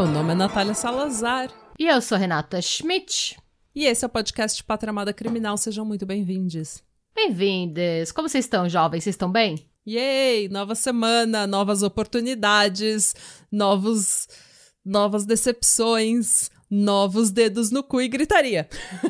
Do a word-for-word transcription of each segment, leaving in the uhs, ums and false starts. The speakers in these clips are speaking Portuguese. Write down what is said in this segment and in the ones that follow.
Meu nome é Natália Salazar. E eu sou Renata Schmidt. E esse é o podcast Pátria Amada Criminal. Sejam muito bem-vindos. Bem-vindos. Como vocês estão, jovens? Vocês estão bem? Yay! Nova semana, novas oportunidades, novos, novas decepções, novos dedos no cu e gritaria.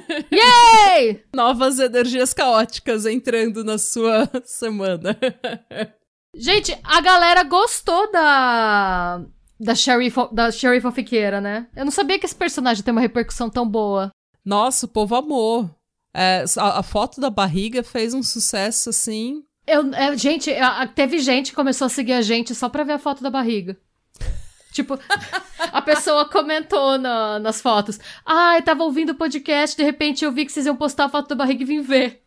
Yay! Novas energias caóticas entrando na sua semana. Gente, a galera gostou da... Da Sherry, da Sherry Fofiqueira, né? Eu não sabia que esse personagem tem uma repercussão tão boa. Nossa, o povo amou. É, a, a foto da barriga fez um sucesso, assim... Eu, é, gente, a, teve gente que começou a seguir a gente só pra ver a foto da barriga. Tipo, a pessoa comentou na, nas fotos. Ai, ah, tava ouvindo o podcast, de repente eu vi que vocês iam postar a foto da barriga e vim ver.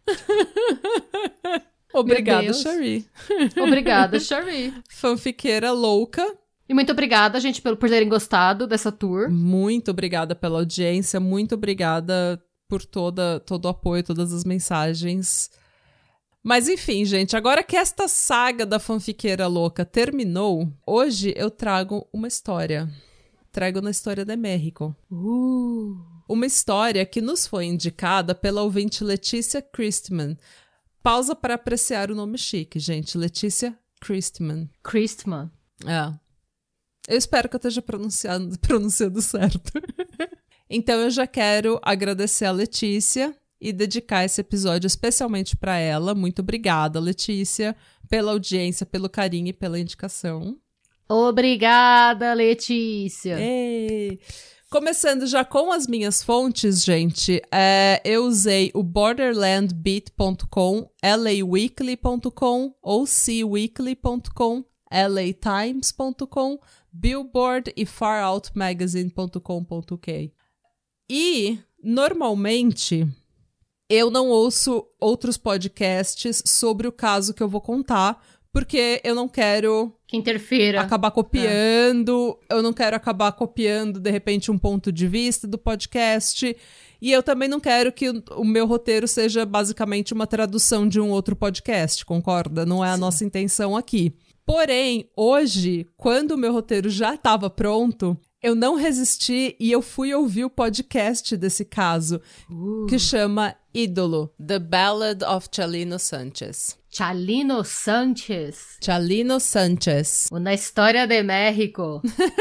Obrigada, Sherry. Obrigada, Sherry. Fanfiqueira louca. E muito obrigada, gente, por, por terem gostado dessa tour. Muito obrigada pela audiência, muito obrigada por toda, todo o apoio, todas as mensagens. Mas enfim, gente, agora que esta saga da fanfiqueira louca terminou, hoje eu trago uma história. Trago na história de México. Uh. Uma história que nos foi indicada pela ouvinte Letícia Christman. Pausa para apreciar o nome chique, gente. Letícia Christman. Christman. É. Eu espero que eu esteja pronunciando, pronunciando certo. Então eu já quero agradecer a Letícia e dedicar esse episódio especialmente para ela. Muito obrigada, Letícia, pela audiência, pelo carinho e pela indicação. Obrigada, Letícia. Ei. Começando já com as minhas fontes, gente, é, eu usei o borderland beat ponto com, l a weekly ponto com, o c weekly ponto com, l a times ponto com, Billboard e far out magazine ponto com ponto u k. E, normalmente, eu não ouço outros podcasts sobre o caso que eu vou contar, porque eu não quero... Que interfira. Acabar copiando, é. eu não quero acabar copiando, de repente, um ponto de vista do podcast, e eu também não quero que o, o meu roteiro seja basicamente uma tradução de um outro podcast, concorda? Não é a Sim. nossa intenção aqui. Porém, hoje, quando o meu roteiro já estava pronto, eu não resisti e eu fui ouvir o podcast desse caso, uh. que chama Ídolo, The Ballad of Chalino Sánchez. Chalino Sánchez. Chalino Sánchez. Uma história de México.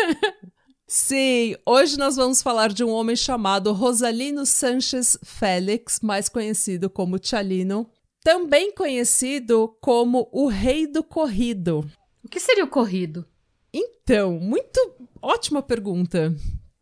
Sim, hoje nós vamos falar de um homem chamado Rosalino Sánchez Félix, mais conhecido como Chalino. Também conhecido como o Rei do Corrido. O que seria o corrido? Então, muito ótima pergunta.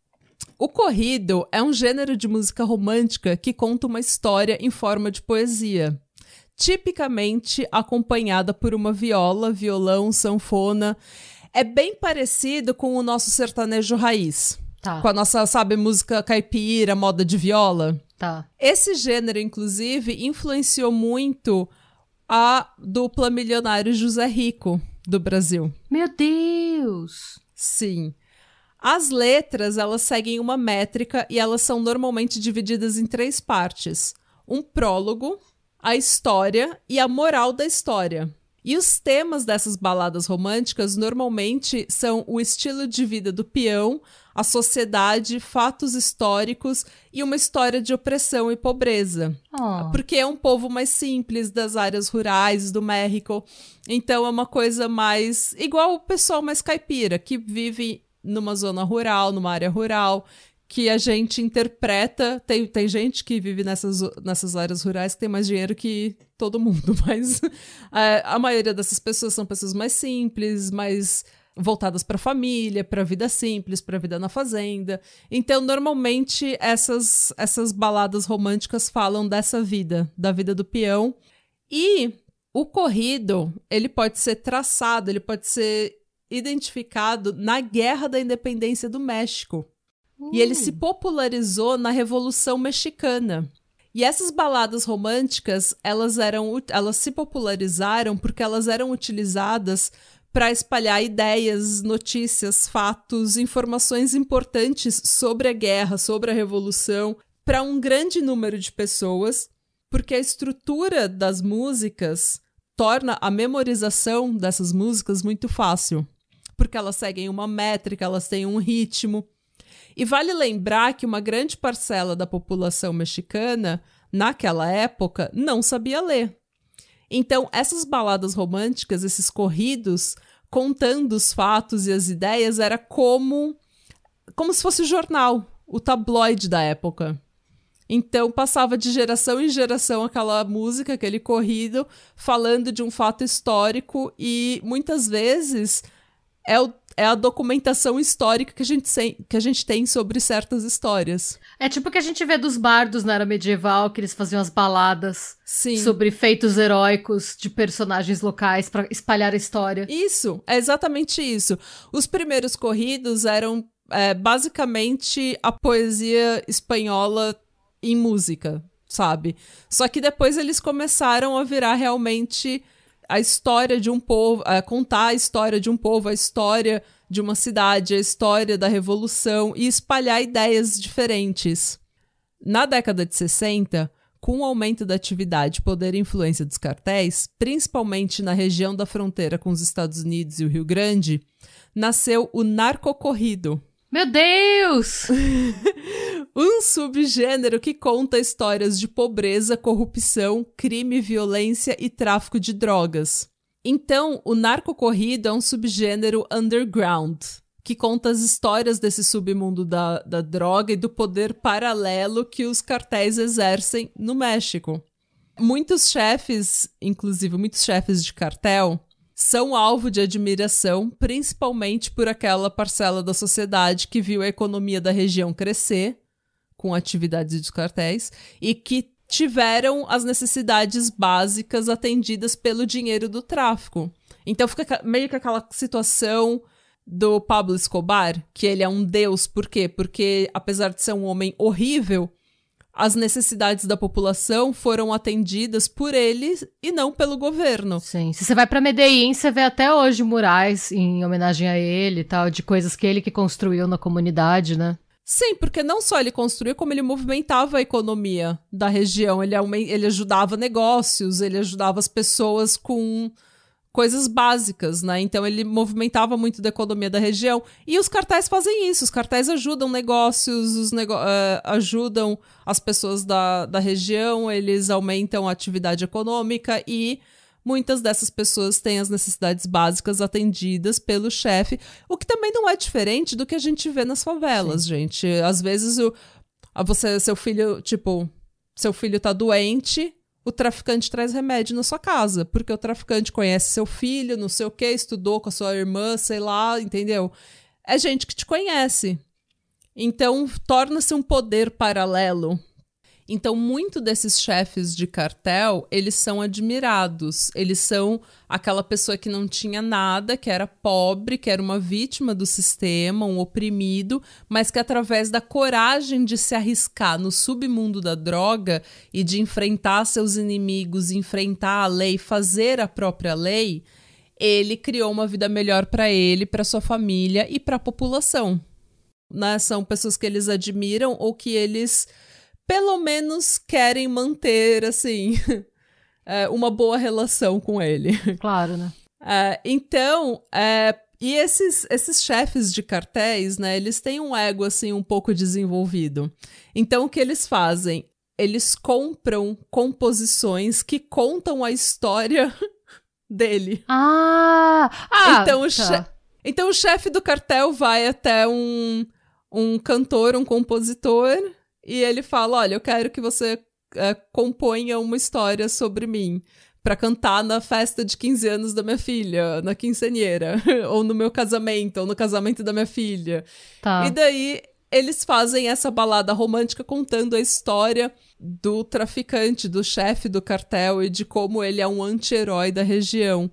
O corrido é um gênero de música romântica que conta uma história em forma de poesia, tipicamente acompanhada por uma viola, violão, sanfona. É bem parecido com o nosso sertanejo raiz. Tá. Com a nossa, sabe, música caipira, moda de viola. Tá. Esse gênero, inclusive, influenciou muito a dupla milionário José Rico do Brasil. Meu Deus! Sim. As letras, elas seguem uma métrica e elas são normalmente divididas em três partes. Um prólogo, a história e a moral da história. E os temas dessas baladas românticas normalmente são o estilo de vida do peão, a sociedade, fatos históricos e uma história de opressão e pobreza. Oh. Porque é um povo mais simples das áreas rurais do México. Então é uma coisa mais... igual o pessoal mais caipira, que vive numa zona rural, numa área rural, que a gente interpreta... Tem, tem gente que vive nessas, nessas áreas rurais que tem mais dinheiro que todo mundo, mas é, a maioria dessas pessoas são pessoas mais simples, mais voltadas para a família, para a vida simples, para a vida na fazenda. Então, normalmente, essas, essas baladas românticas falam dessa vida, da vida do peão. E o corrido, ele pode ser traçado, ele pode ser identificado na Guerra da Independência do México. Uh. E ele se popularizou na Revolução Mexicana. E essas baladas românticas, elas, eram, elas se popularizaram porque elas eram utilizadas para espalhar ideias, notícias, fatos, informações importantes sobre a guerra, sobre a revolução, para um grande número de pessoas, porque a estrutura das músicas torna a memorização dessas músicas muito fácil, porque elas seguem uma métrica, elas têm um ritmo. E vale lembrar que uma grande parcela da população mexicana, naquela época, não sabia ler. Então, essas baladas românticas, esses corridos, contando os fatos e as ideias, era como, como se fosse o jornal, o tabloide da época. Então, passava de geração em geração aquela música, aquele corrido, falando de um fato histórico e, muitas vezes, é, o, é a documentação histórica que a, gente se, que a gente tem sobre certas histórias. É tipo o que a gente vê dos bardos na era medieval, que eles faziam as baladas Sim. sobre feitos heróicos de personagens locais para espalhar a história. Isso, é exatamente isso. Os primeiros corridos eram é, basicamente a poesia espanhola em música, sabe? Só que depois eles começaram a virar realmente a história de um povo, a contar a história de um povo, a história de uma cidade, a história da revolução e espalhar ideias diferentes. Na década de sessenta, com o aumento da atividade, poder e influência dos cartéis, principalmente na região da fronteira com os Estados Unidos e o Rio Grande, nasceu o narcocorrido. Meu Deus! Um subgênero que conta histórias de pobreza, corrupção, crime, violência e tráfico de drogas. Então, o narcocorrido é um subgênero underground, que conta as histórias desse submundo da, da droga e do poder paralelo que os cartéis exercem no México. Muitos chefes, inclusive muitos chefes de cartel, são alvo de admiração, principalmente por aquela parcela da sociedade que viu a economia da região crescer com atividades dos cartéis e que tiveram as necessidades básicas atendidas pelo dinheiro do tráfico. Então fica meio que aquela situação do Pablo Escobar, que ele é um deus. Por quê? Porque, apesar de ser um homem horrível, as necessidades da população foram atendidas por ele e não pelo governo. Sim. Se você vai pra Medellín, você vê até hoje murais em homenagem a ele e tal, de coisas que ele que construiu na comunidade, né? Sim, porque não só ele construiu, como ele movimentava a economia da região. Ele, ele ajudava negócios, ele ajudava as pessoas com coisas básicas, né? Então ele movimentava muito da economia da região. E os cartéis fazem isso. Os cartéis ajudam negócios, os nego- uh, ajudam as pessoas da, da região, eles aumentam a atividade econômica e muitas dessas pessoas têm as necessidades básicas atendidas pelo chefe, o que também não é diferente do que a gente vê nas favelas, Sim. gente. Às vezes, o, você, seu filho, tipo, seu filho tá doente, o traficante traz remédio na sua casa, porque o traficante conhece seu filho, não sei o quê, estudou com a sua irmã, sei lá, entendeu? É gente que te conhece. Então, torna-se um poder paralelo. Então, muito desses chefes de cartel, eles são admirados. Eles são aquela pessoa que não tinha nada, que era pobre, que era uma vítima do sistema, um oprimido, mas que através da coragem de se arriscar no submundo da droga e de enfrentar seus inimigos, enfrentar a lei, fazer a própria lei, ele criou uma vida melhor para ele, para sua família e para a população. Né? São pessoas que eles admiram ou que eles pelo menos querem manter, assim, é, uma boa relação com ele. Claro, né? É, então, é, e esses, esses chefes de cartéis, né, eles têm um ego, assim, um pouco desenvolvido. Então, o que eles fazem? Eles compram composições que contam a história dele. Ah! ah então, o tá. che- então, o chefe do cartel vai até um, um cantor, um compositor, e ele fala, olha, eu quero que você é, componha uma história sobre mim pra cantar na festa de quinze anos da minha filha, na quinceanheira, ou no meu casamento, ou no casamento da minha filha. Tá. E daí eles fazem essa balada romântica contando a história do traficante, do chefe do cartel e de como ele é um anti-herói da região.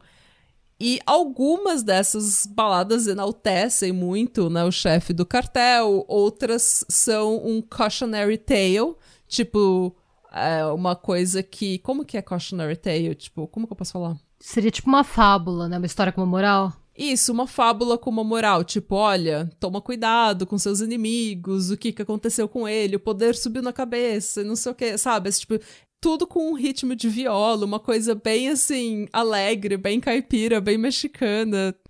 E algumas dessas baladas enaltecem muito, né, o chefe do cartel, outras são um cautionary tale, tipo, é uma coisa que... Como que é cautionary tale? Tipo, como que eu posso falar? Seria tipo uma fábula, né? Uma história com uma moral? Isso, uma fábula com uma moral, tipo, olha, toma cuidado com seus inimigos, o que que aconteceu com ele, o poder subiu na cabeça, não sei o que, sabe? Esse, tipo... Tudo com um ritmo de viola, uma coisa bem, assim, alegre, bem caipira, bem mexicana.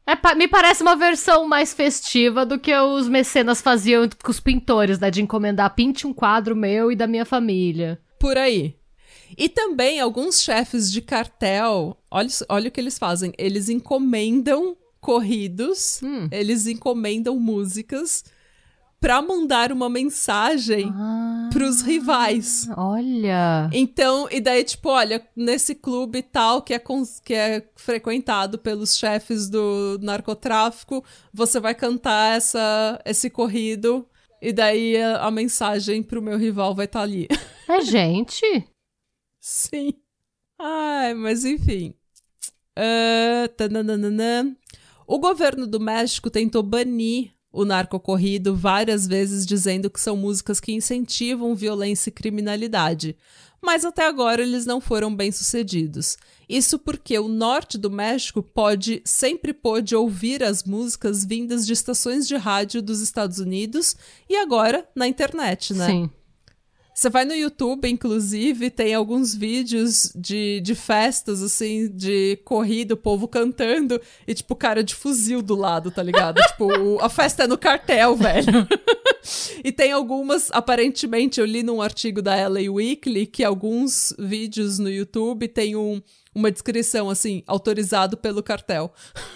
É, pa- me parece uma versão mais festiva do que os mecenas faziam com os pintores, né? De encomendar, pinte um quadro meu e da minha família. Por aí. E também alguns chefes de cartel, olha, olha o que eles fazem. Eles encomendam corridos, Hum. eles encomendam músicas pra mandar uma mensagem Ah, pros rivais. olha. Então, e daí, tipo, olha, nesse clube tal que é, cons- que é frequentado pelos chefes do narcotráfico, você vai cantar essa, esse corrido, e daí a, a mensagem pro meu rival vai estar ali. É gente? Sim. Ai, mas enfim. Ah, tananana. O governo do México tentou banir o narcocorrido várias vezes, dizendo que são músicas que incentivam violência e criminalidade. Mas até agora eles não foram bem-sucedidos. Isso porque o norte do México pode, sempre pôde ouvir as músicas vindas de estações de rádio dos Estados Unidos e agora na internet, né? Sim. Você vai no YouTube, inclusive, tem alguns vídeos de, de festas, assim, de corrida, o povo cantando, e, tipo, cara de fuzil do lado, tá ligado? Tipo, o- a festa é no cartel, velho. E tem algumas, aparentemente, eu li num artigo da L A Weekly, que alguns vídeos no YouTube tem um, uma descrição, assim, autorizado pelo cartel.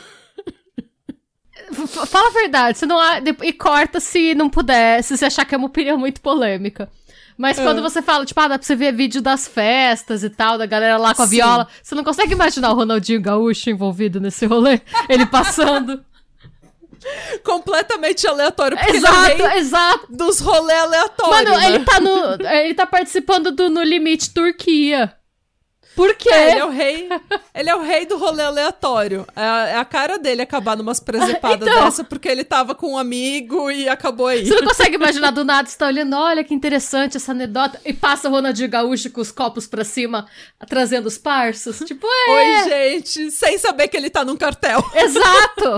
F- Fala a verdade, você não há- de- e corta se não puder, se você achar que é uma opinião muito polêmica. Mas quando Ah. você fala, tipo, ah, dá pra você ver vídeo das festas e tal, da galera lá com a Sim. viola, você não consegue imaginar o Ronaldinho Gaúcho envolvido nesse rolê? Ele passando. Completamente aleatório, porque Exato, ele é o rei exato. dos rolê aleatórios, Mano, né? ele tá no. Ele tá participando do No Limite Turquia. Por quê? É, ele é o rei, ele é o rei do rolê aleatório. É a, é a cara dele acabar numas presepadas Então. dessa porque ele tava com um amigo e acabou aí. Você não consegue imaginar do nada, você tá olhando, olha que interessante essa anedota, e passa o Ronaldinho Gaúcho com os copos pra cima, trazendo os parças. Tipo, é. Oi, gente, sem saber que ele tá num cartel. Exato!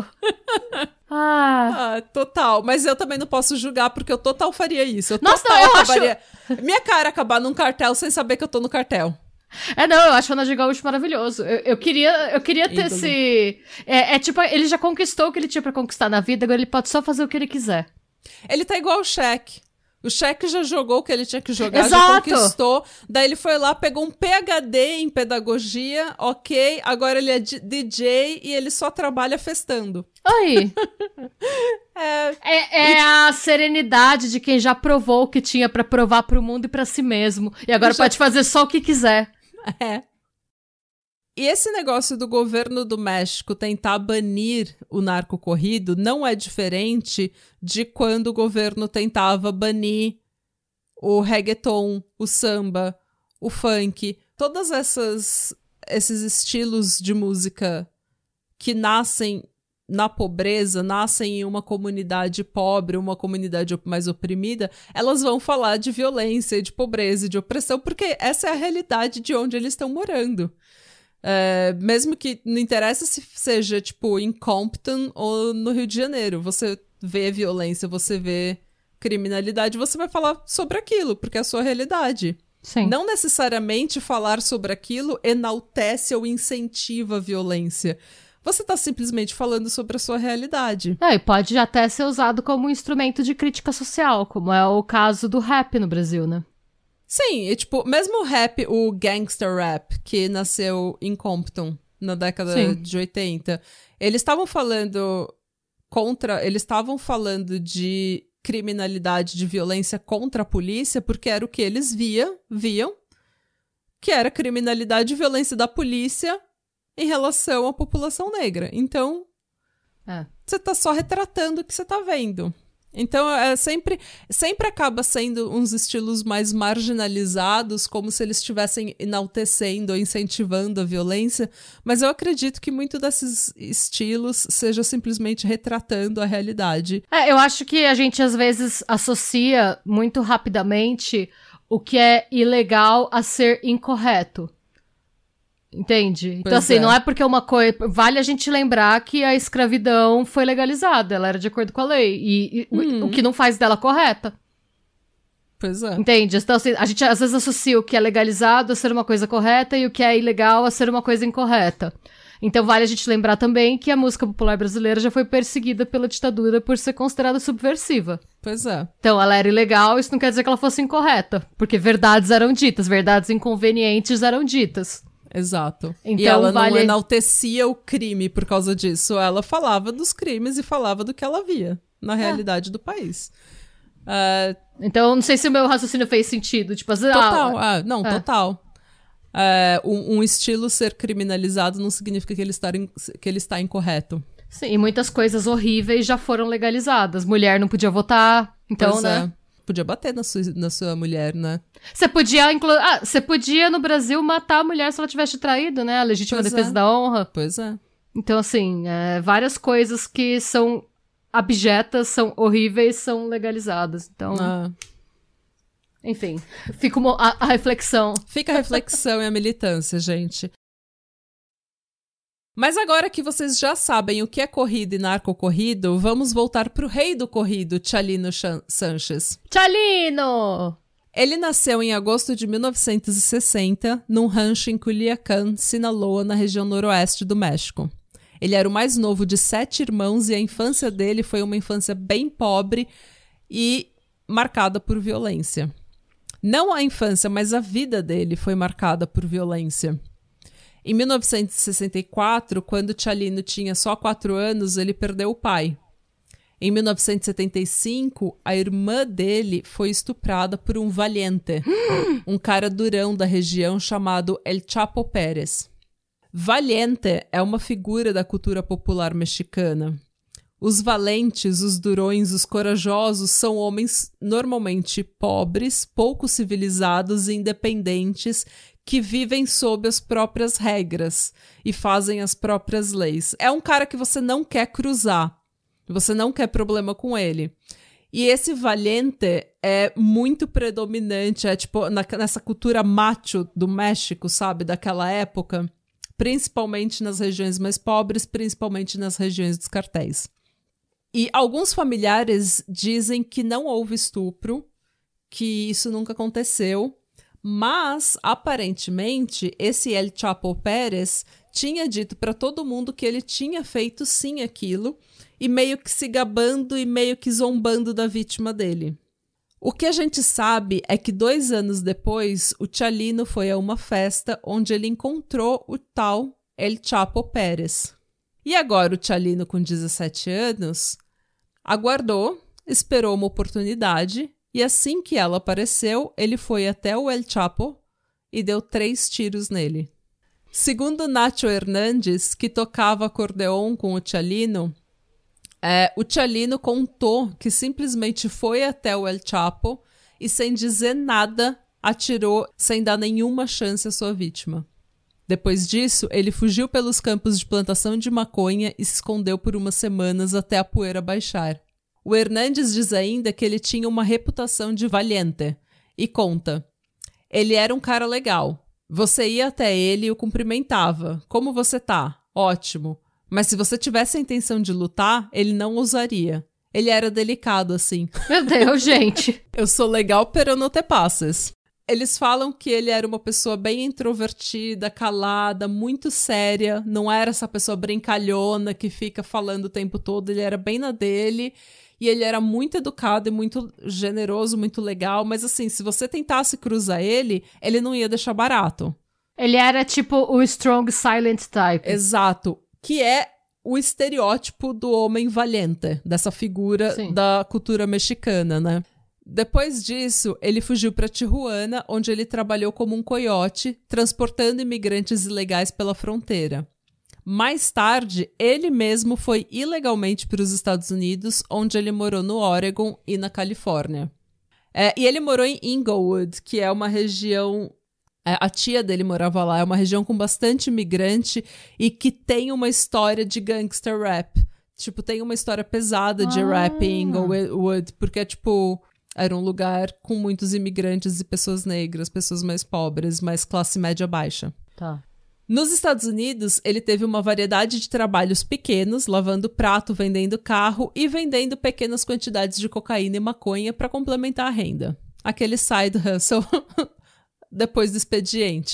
Ah. Ah, total. Mas eu também não posso julgar porque eu total faria isso. Eu Nossa, total não, eu acho- acabaria... Minha cara acabar num cartel sem saber que eu tô no cartel. É, não, eu acho o Ronaldinho Gaúcho maravilhoso. Eu, eu queria, eu queria ter Ídolo. esse... É, é tipo, ele já conquistou o que ele tinha pra conquistar na vida, agora ele pode só fazer o que ele quiser. Ele tá igual o Shaq. O Shaq já jogou o que ele tinha que jogar, já Exato. conquistou. Daí ele foi lá, pegou um P H D em pedagogia, ok. Agora ele é D- DJ e ele só trabalha festando. Aí. É, É, é a serenidade de quem já provou o que tinha pra provar pro mundo e pra si mesmo. E agora Já- pode fazer só o que quiser. é. E esse negócio do governo do México tentar banir o narcocorrido não é diferente de quando o governo tentava banir o reggaeton, o samba, o funk, todas essas esses estilos de música que nascem na pobreza, nascem em uma comunidade pobre, uma comunidade op- mais oprimida, elas vão falar de violência, de pobreza e de opressão, porque essa é a realidade de onde eles estão morando. É, mesmo que não interessa se seja, tipo, em Compton ou no Rio de Janeiro, você vê violência, você vê criminalidade, você vai falar sobre aquilo, porque é a sua realidade. Sim. Não necessariamente falar sobre aquilo enaltece ou incentiva a violência. Você tá simplesmente falando sobre a sua realidade. É, e pode até ser usado como um instrumento de crítica social, como é o caso do rap no Brasil, né? Sim, e tipo, mesmo o rap, o gangster rap, que nasceu em Compton na década Sim. de oitenta, eles estavam falando contra, eles estavam falando de criminalidade, de violência contra a polícia, porque era o que eles via, viam, que era criminalidade e violência da polícia em relação à população negra. Então, É. você tá só retratando o que você tá vendo. Então, é sempre, sempre acaba sendo uns estilos mais marginalizados, como se eles estivessem enaltecendo ou incentivando a violência, mas eu acredito que muito desses estilos seja simplesmente retratando a realidade. É, eu acho que a gente às vezes associa muito rapidamente o que é ilegal a ser incorreto. Entende? Então, Pois assim, é. não é porque uma coisa. Vale a gente lembrar que a escravidão foi legalizada, ela era de acordo com a lei. E, e o- Hum. o que não faz dela correta. Pois é. Entende? Então, assim, a gente às vezes associa o que é legalizado a ser uma coisa correta e o que é ilegal a ser uma coisa incorreta. Então vale a gente lembrar também que a música popular brasileira já foi perseguida pela ditadura por ser considerada subversiva. Pois é. Então ela era ilegal, isso não quer dizer que ela fosse incorreta, porque verdades eram ditas, verdades inconvenientes eram ditas. Exato. Então, e ela vale... não enaltecia o crime por causa disso, ela falava dos crimes e falava do que ela via na realidade é. do país. Uh... Então não sei se o meu raciocínio fez sentido, tipo... Total, ah, ah, não, é. total. É, um, um estilo ser criminalizado não significa que ele, está in, que ele está incorreto. Sim, e muitas coisas horríveis já foram legalizadas. Mulher não podia votar, então, pois né? É. Podia bater na sua, na sua mulher, né? Você podia, inclu... ah, você podia no Brasil matar a mulher se ela tivesse traído, né? A legítima pois defesa é. da honra. Pois é. Então, assim, é, várias coisas que são abjetas, são horríveis, são legalizadas. Então... Ah. Enfim, fica uma, a, a reflexão. Fica a reflexão e a militância, gente. Mas agora que vocês já sabem o que é corrida e narcocorrido, vamos voltar pro rei do corrido, Chalino Sanches. Chalino! Ele nasceu em agosto de mil novecentos e sessenta, num rancho em Culiacán, Sinaloa, na região noroeste do México. Ele era o mais novo de sete irmãos e a infância dele foi uma infância bem pobre e marcada por violência. Não a infância, mas a vida dele foi marcada por violência. Em mil novecentos e sessenta e quatro, quando Chalino tinha só quatro anos, ele perdeu o pai. Em mil novecentos e setenta e cinco, a irmã dele foi estuprada por um valiente, um cara durão da região chamado El Chapo Pérez. Valiente é uma figura da cultura popular mexicana. Os valentes, os durões, os corajosos são homens normalmente pobres, pouco civilizados e independentes que vivem sob as próprias regras e fazem as próprias leis. É um cara que você não quer cruzar, você não quer problema com ele. E esse valiente é muito predominante, é tipo na, nessa cultura macho do México, sabe, daquela época, principalmente nas regiões mais pobres, principalmente nas regiões dos cartéis. E alguns familiares dizem que não houve estupro, que isso nunca aconteceu, mas, aparentemente, esse El Chapo Pérez tinha dito para todo mundo que ele tinha feito sim aquilo, e meio que se gabando e meio que zombando da vítima dele. O que a gente sabe é que dois anos depois, o Chalino foi a uma festa onde ele encontrou o tal El Chapo Pérez. E agora o Chalino, com dezessete anos... aguardou, esperou uma oportunidade e assim que ela apareceu, ele foi até o El Chapo e deu três tiros nele. Segundo Nacho Hernandes, que tocava acordeon com o Chalino, é, o Chalino contou que simplesmente foi até o El Chapo e sem dizer nada, atirou sem dar nenhuma chance à sua vítima. Depois disso, ele fugiu pelos campos de plantação de maconha e se escondeu por umas semanas até a poeira baixar. O Hernandes diz ainda que ele tinha uma reputação de valiente e conta: ele era um cara legal. Você ia até ele e o cumprimentava. Como você tá? Ótimo. Mas se você tivesse a intenção de lutar, ele não ousaria. Ele era delicado assim. Meu Deus, gente. Eu sou legal, pero no te passes. Eles falam que ele era uma pessoa bem introvertida, calada, muito séria. Não era essa pessoa brincalhona que fica falando o tempo todo. Ele era bem na dele. E ele era muito educado e muito generoso, muito legal. Mas assim, se você tentasse cruzar ele, ele não ia deixar barato. Ele era tipo o strong silent type. Exato. Que é o estereótipo do homem valente. Dessa figura Sim. da cultura mexicana, né? Depois disso, ele fugiu para Tijuana, onde ele trabalhou como um coiote, transportando imigrantes ilegais pela fronteira. Mais tarde, ele mesmo foi ilegalmente para os Estados Unidos, onde ele morou no Oregon e na Califórnia. É, e ele morou em Inglewood, que é uma região... É, a tia dele morava lá, é uma região com bastante imigrante e que tem uma história de gangster rap. Tipo, tem uma história pesada de ah. rap em Inglewood, porque é tipo... Era um lugar com muitos imigrantes e pessoas negras, pessoas mais pobres, mais classe média baixa. Tá. Nos Estados Unidos, ele teve uma variedade de trabalhos pequenos, lavando prato, vendendo carro e vendendo pequenas quantidades de cocaína e maconha para complementar a renda. Aquele side hustle depois do expediente.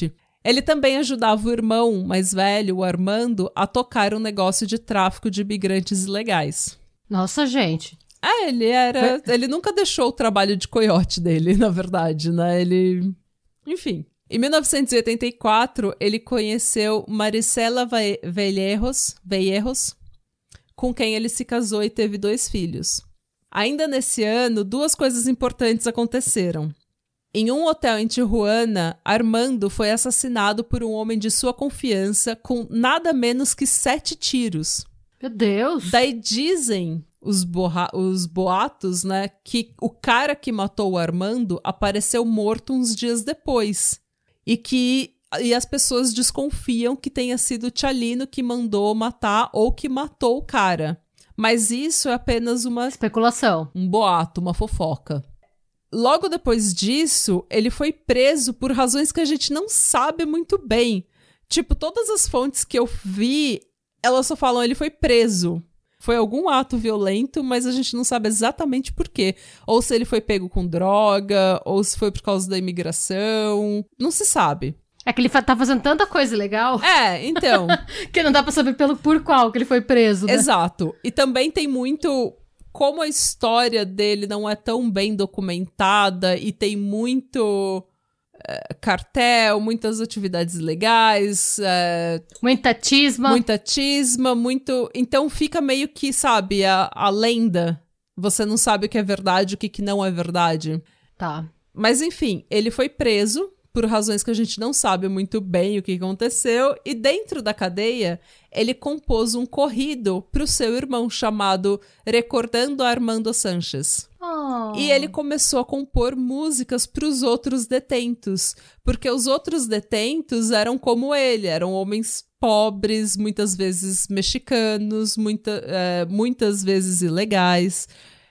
Ele também ajudava o irmão mais velho, o Armando, a tocar um negócio de tráfico de imigrantes ilegais. Nossa, gente. É, ele era... Foi... Ele nunca deixou o trabalho de coiote dele, na verdade, né? Ele... Enfim. Em mil novecentos e oitenta e quatro, ele conheceu Marisela Vallejos, Vallejos, com quem ele se casou e teve dois filhos. Ainda nesse ano, duas coisas importantes aconteceram. Em um hotel em Tijuana, Armando foi assassinado por um homem de sua confiança com nada menos que sete tiros. Meu Deus! Daí dizem os, borra- os boatos, né, que o cara que matou o Armando apareceu morto uns dias depois. E que e as pessoas desconfiam que tenha sido o Tchalino que mandou matar ou que matou o cara. Mas isso é apenas uma... especulação. Um boato, uma fofoca. Logo depois disso, ele foi preso por razões que a gente não sabe muito bem. Tipo, todas as fontes que eu vi, elas só falam ele foi preso. Foi algum ato violento, mas a gente não sabe exatamente por quê. Ou se ele foi pego com droga, ou se foi por causa da imigração. Não se sabe. É que ele tá fazendo tanta coisa legal. É, então. que não dá pra saber pelo, por qual que ele foi preso, né? Exato. E também tem muito... Como a história dele não é tão bem documentada e tem muito... Uh, cartel, muitas atividades legais. Uh, muita tisma. Muita tisma, muito... Então fica meio que, sabe, a, a lenda. Você não sabe o que é verdade, o que, que não é verdade. Tá. Mas enfim, ele foi preso por razões que a gente não sabe muito bem o que aconteceu. E dentro da cadeia, ele compôs um corrido pro seu irmão chamado Recordando Armando Sánchez. Oh. E ele começou a compor músicas para os outros detentos, porque os outros detentos eram como ele, eram homens pobres, muitas vezes mexicanos, muita, é, muitas vezes ilegais,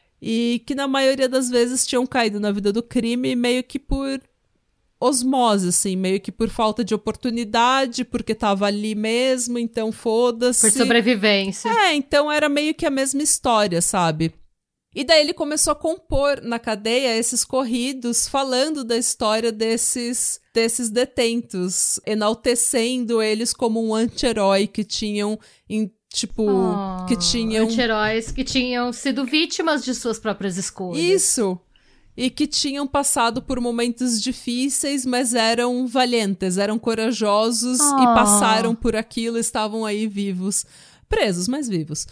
e que na maioria das vezes tinham caído na vida do crime meio que por osmose, assim, meio que por falta de oportunidade, porque tava ali mesmo, então foda-se. Por sobrevivência. É, então era meio que a mesma história, sabe? E daí ele começou a compor na cadeia esses corridos falando da história desses, desses detentos, enaltecendo eles como um anti-herói que tinham, em, tipo, oh, que tinham... Anti-heróis que tinham sido vítimas de suas próprias escolhas. Isso! E que tinham passado por momentos difíceis, mas eram valientes, eram corajosos oh. e passaram por aquilo, estavam aí vivos. Presos, mas vivos.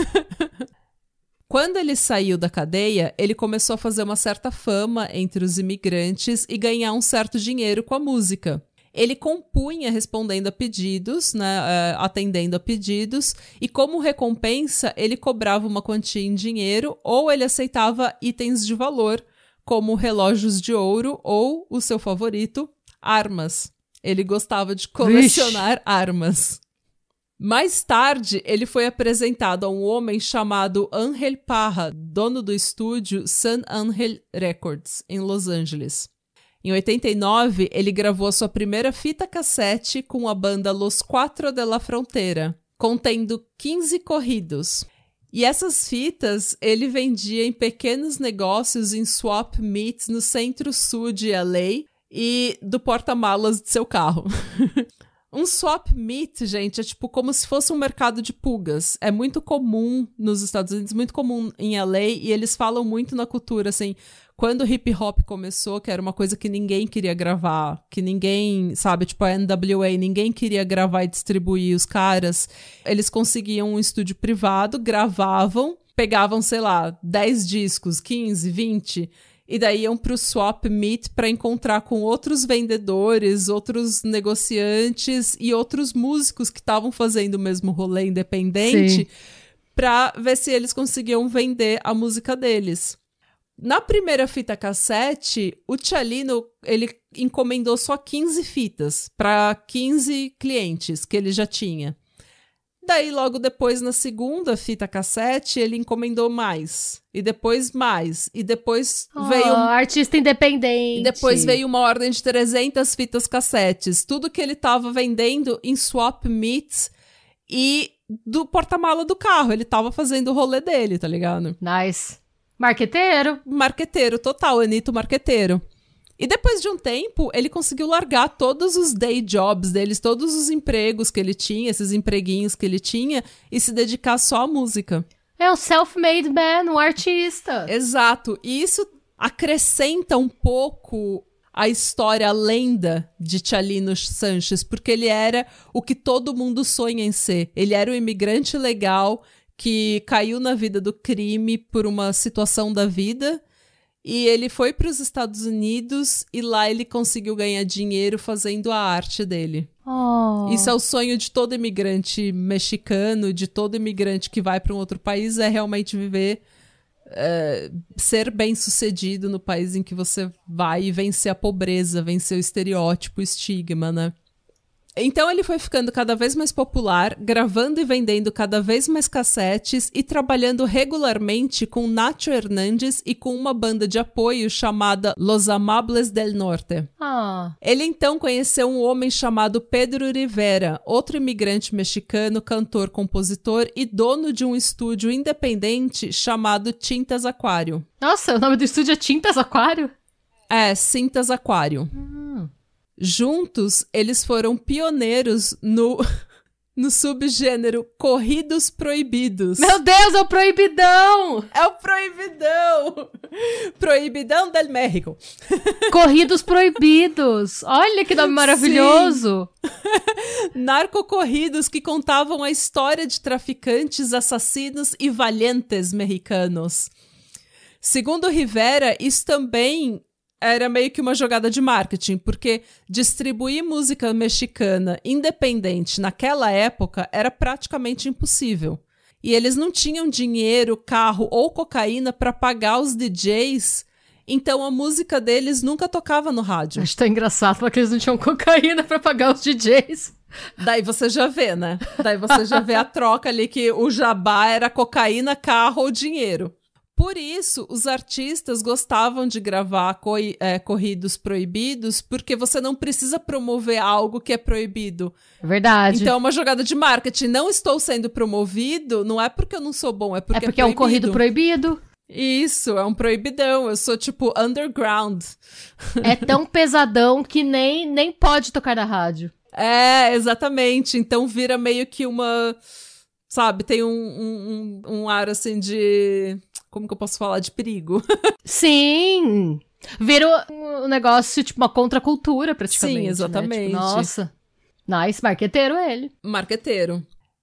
Quando ele saiu da cadeia, ele começou a fazer uma certa fama entre os imigrantes e ganhar um certo dinheiro com a música. Ele compunha respondendo a pedidos, né, uh, atendendo a pedidos, e como recompensa, ele cobrava uma quantia em dinheiro ou ele aceitava itens de valor, como relógios de ouro ou, o seu favorito, armas. Ele gostava de colecionar Vixe. armas. Mais tarde, ele foi apresentado a um homem chamado Ángel Parra, dono do estúdio San Ángel Records, em Los Angeles. Em oitenta e nove, ele gravou a sua primeira fita cassete com a banda Los Cuatro de la Frontera, contendo quinze corridos. E essas fitas ele vendia em pequenos negócios em swap meets no centro-sul de L A e do porta-malas de seu carro. Um swap meet, gente, é tipo como se fosse um mercado de pulgas. É muito comum nos Estados Unidos, muito comum em L A, e eles falam muito na cultura, assim, quando o hip hop começou, que era uma coisa que ninguém queria gravar, que ninguém, sabe, tipo a N W A, ninguém queria gravar e distribuir os caras, eles conseguiam um estúdio privado, gravavam, pegavam, sei lá, dez discos, quinze, vinte... E daí iam pro swap meet para encontrar com outros vendedores, outros negociantes e outros músicos que estavam fazendo o mesmo rolê independente para ver se eles conseguiam vender a música deles. Na primeira fita cassete, o Tchalino, ele encomendou só quinze fitas para quinze clientes que ele já tinha. Daí, logo depois, na segunda fita cassete, ele encomendou mais. E depois mais. E depois oh, veio... artista independente. E depois veio uma ordem de trezentas fitas cassetes. Tudo que ele tava vendendo em swap meets e do porta-mala do carro. Ele tava fazendo o rolê dele, tá ligado? Nice. Marqueteiro. Marqueteiro, total. Anitta marqueteiro. E depois de um tempo, ele conseguiu largar todos os day jobs deles, todos os empregos que ele tinha, esses empreguinhos que ele tinha, e se dedicar só à música. É um self-made man, um artista. Exato. E isso acrescenta um pouco a história, a lenda de Chalino Sanches, porque ele era o que todo mundo sonha em ser. Ele era um imigrante legal que caiu na vida do crime por uma situação da vida, e ele foi para os Estados Unidos e lá ele conseguiu ganhar dinheiro fazendo a arte dele. Oh. Isso é o sonho de todo imigrante mexicano, de todo imigrante que vai para um outro país, é realmente viver, é, ser bem sucedido no país em que você vai e vencer a pobreza, vencer o estereótipo, o estigma, né? Então ele foi ficando cada vez mais popular, gravando e vendendo cada vez mais cassetes e trabalhando regularmente com Nacho Hernández e com uma banda de apoio chamada Los Amables del Norte. Ah. Ele então conheceu um homem chamado Pedro Rivera, outro imigrante mexicano, cantor, compositor e dono de um estúdio independente chamado Tintas Aquário. Nossa, o nome do estúdio é Tintas Aquário? É, Tintas Aquário. Hum. Juntos, eles foram pioneiros no, no subgênero Corridos Proibidos. Meu Deus, é o Proibidão! É o Proibidão! Proibidão del México. Corridos Proibidos. Olha que nome maravilhoso. Narcocorridos que contavam a história de traficantes, assassinos e valentes mexicanos. Segundo Rivera, isso também era meio que uma jogada de marketing, porque distribuir música mexicana independente naquela época era praticamente impossível. E eles não tinham dinheiro, carro ou cocaína para pagar os D Js, então a música deles nunca tocava no rádio. Acho tão engraçado, porque eles não tinham cocaína para pagar os D Js. Daí você já vê, né? Daí você já vê a troca ali que o jabá era cocaína, carro ou dinheiro. Por isso, os artistas gostavam de gravar co- é, corridos proibidos, porque você não precisa promover algo que é proibido. Verdade. Então é uma jogada de marketing. Não estou sendo promovido, não é porque eu não sou bom, é porque é, porque é, é um corrido proibido. Isso, é um proibidão. Eu sou tipo underground. É tão pesadão que nem, nem pode tocar na rádio. É, exatamente. Então vira meio que uma... Sabe, tem um, um, um, um ar assim de... Como que eu posso falar? De perigo. Sim! Vira um negócio, tipo, uma contracultura, praticamente. Sim, exatamente. Né? Tipo, nossa. Nice, marqueteiro ele. Marqueteiro.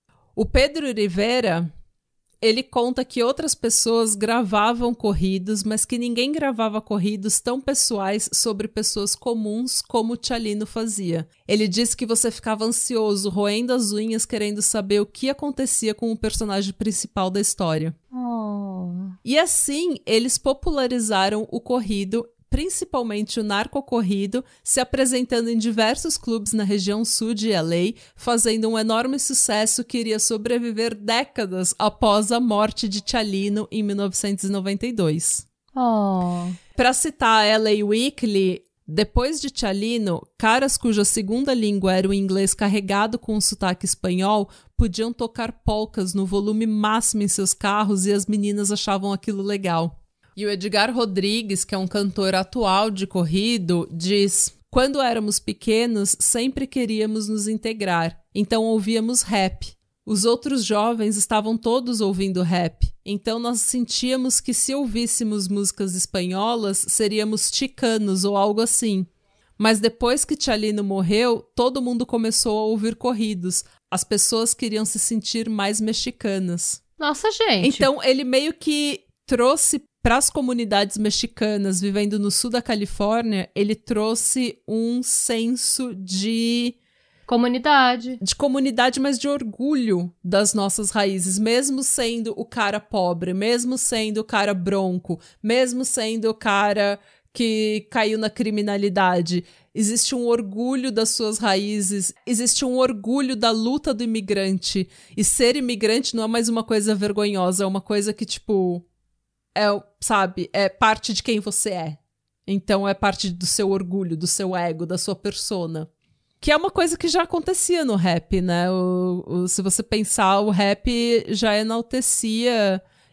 O Pedro Rivera, ele conta que outras pessoas gravavam corridos, mas que ninguém gravava corridos tão pessoais sobre pessoas comuns como o Chalino fazia. Ele disse que você ficava ansioso, roendo as unhas, querendo saber o que acontecia com o personagem principal da história. Oh. E assim, eles popularizaram o corrido, principalmente o narcocorrido, se apresentando em diversos clubes na região sul de L A, fazendo um enorme sucesso que iria sobreviver décadas após a morte de Chalino em mil novecentos e noventa e dois. Oh. Para citar a L A Weekly, depois de Chalino, caras cuja segunda língua era o inglês carregado com um sotaque espanhol podiam tocar polcas no volume máximo em seus carros e as meninas achavam aquilo legal. E o Edgar Rodrigues, que é um cantor atual de corrido, diz: quando éramos pequenos, sempre queríamos nos integrar, então ouvíamos rap. Os outros jovens estavam todos ouvindo rap, então nós sentíamos que se ouvíssemos músicas espanholas, seríamos chicanos ou algo assim. Mas depois que Chalino morreu, todo mundo começou a ouvir corridos. As pessoas queriam se sentir mais mexicanas. Nossa, gente. Então ele meio que trouxe para as comunidades mexicanas vivendo no sul da Califórnia, ele trouxe um senso de... Comunidade. De comunidade, mas de orgulho das nossas raízes, mesmo sendo o cara pobre, mesmo sendo o cara bronco, mesmo sendo o cara que caiu na criminalidade. Existe um orgulho das suas raízes, existe um orgulho da luta do imigrante. E ser imigrante não é mais uma coisa vergonhosa, é uma coisa que, tipo, é, sabe, é parte de quem você é. Então é parte do seu orgulho, do seu ego, da sua persona. Que é uma coisa que já acontecia no rap, né? O, o, se você pensar, o rap já enaltecia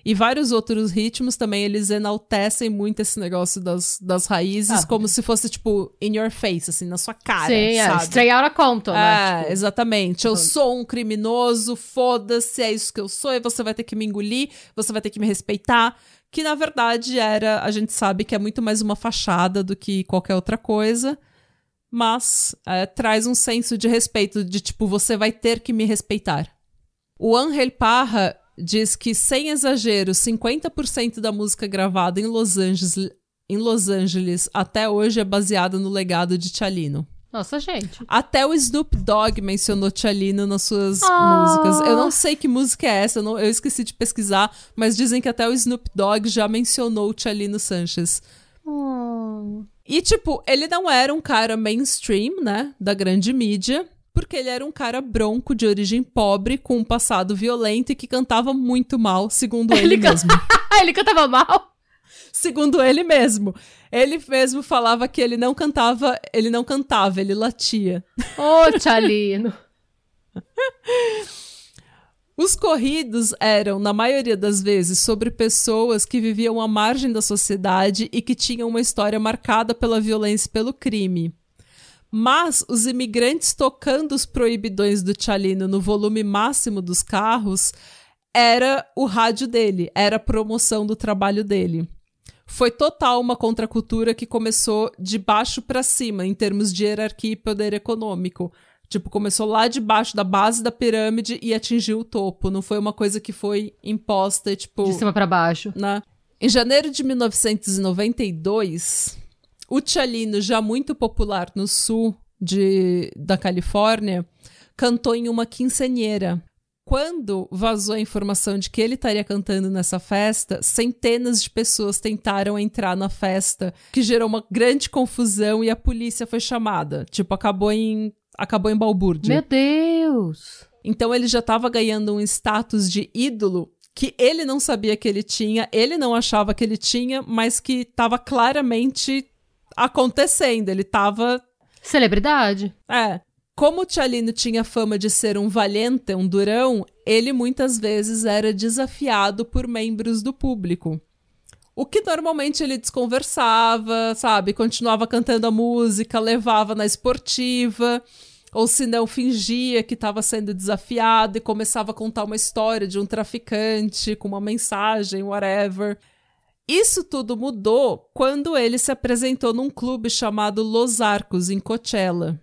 E vários outros ritmos também, eles enaltecem muito esse negócio das, das raízes, ah, como é. se fosse, tipo, in your face, assim, na sua cara, Sim, sabe? é, straight out of Compton, é, né? Tipo... exatamente. Eu sou um criminoso, foda-se, é isso que eu sou, e você vai ter que me engolir, você vai ter que me respeitar. Que, na verdade, era, a gente sabe que é muito mais uma fachada do que qualquer outra coisa, mas é, traz um senso de respeito, de, tipo, você vai ter que me respeitar. O Ángel Parra diz que, sem exagero, cinquenta por cento da música gravada em Los Angeles, em Los Angeles até hoje é baseada no legado de Tchalino. Nossa, gente. Até o Snoop Dogg mencionou Tchalino nas suas oh. músicas. Eu não sei que música é essa, eu, não, eu esqueci de pesquisar, mas dizem que até o Snoop Dogg já mencionou o Tchalino Sanchez. Oh. E, tipo, ele não era um cara mainstream, né, da grande mídia, porque ele era um cara bronco, de origem pobre, com um passado violento e que cantava muito mal, segundo ele, ele mesmo. Can... ele cantava mal? Segundo ele mesmo. Ele mesmo falava que ele não cantava, ele não cantava, ele latia. Ô, oh, Tchalino! Os corridos eram, na maioria das vezes, sobre pessoas que viviam à margem da sociedade e que tinham uma história marcada pela violência e pelo crime. Mas os imigrantes tocando os proibidões do Tchalino no volume máximo dos carros era o rádio dele, era a promoção do trabalho dele. Foi total uma contracultura que começou de baixo para cima, em termos de hierarquia e poder econômico. Tipo, começou lá de baixo da base da pirâmide e atingiu o topo. Não foi uma coisa que foi imposta, tipo... de cima para baixo. Né? Em janeiro de mil novecentos e noventa e dois... o Tchalino, já muito popular no sul de, da Califórnia, cantou em uma quinceañera. Quando vazou a informação de que ele estaria cantando nessa festa, centenas de pessoas tentaram entrar na festa, que gerou uma grande confusão e a polícia foi chamada. Tipo, acabou em, acabou em balbúrdia. Meu Deus! Então ele já estava ganhando um status de ídolo que ele não sabia que ele tinha, ele não achava que ele tinha, mas que estava claramente... acontecendo, ele tava... celebridade. É. Como o Tchalino tinha fama de ser um valente, um durão, ele muitas vezes era desafiado por membros do público. O que normalmente ele desconversava, sabe? Continuava cantando a música, levava na esportiva, ou se não, fingia que estava sendo desafiado e começava a contar uma história de um traficante com uma mensagem, whatever... Isso tudo mudou quando ele se apresentou num clube chamado Los Arcos, em Coachella.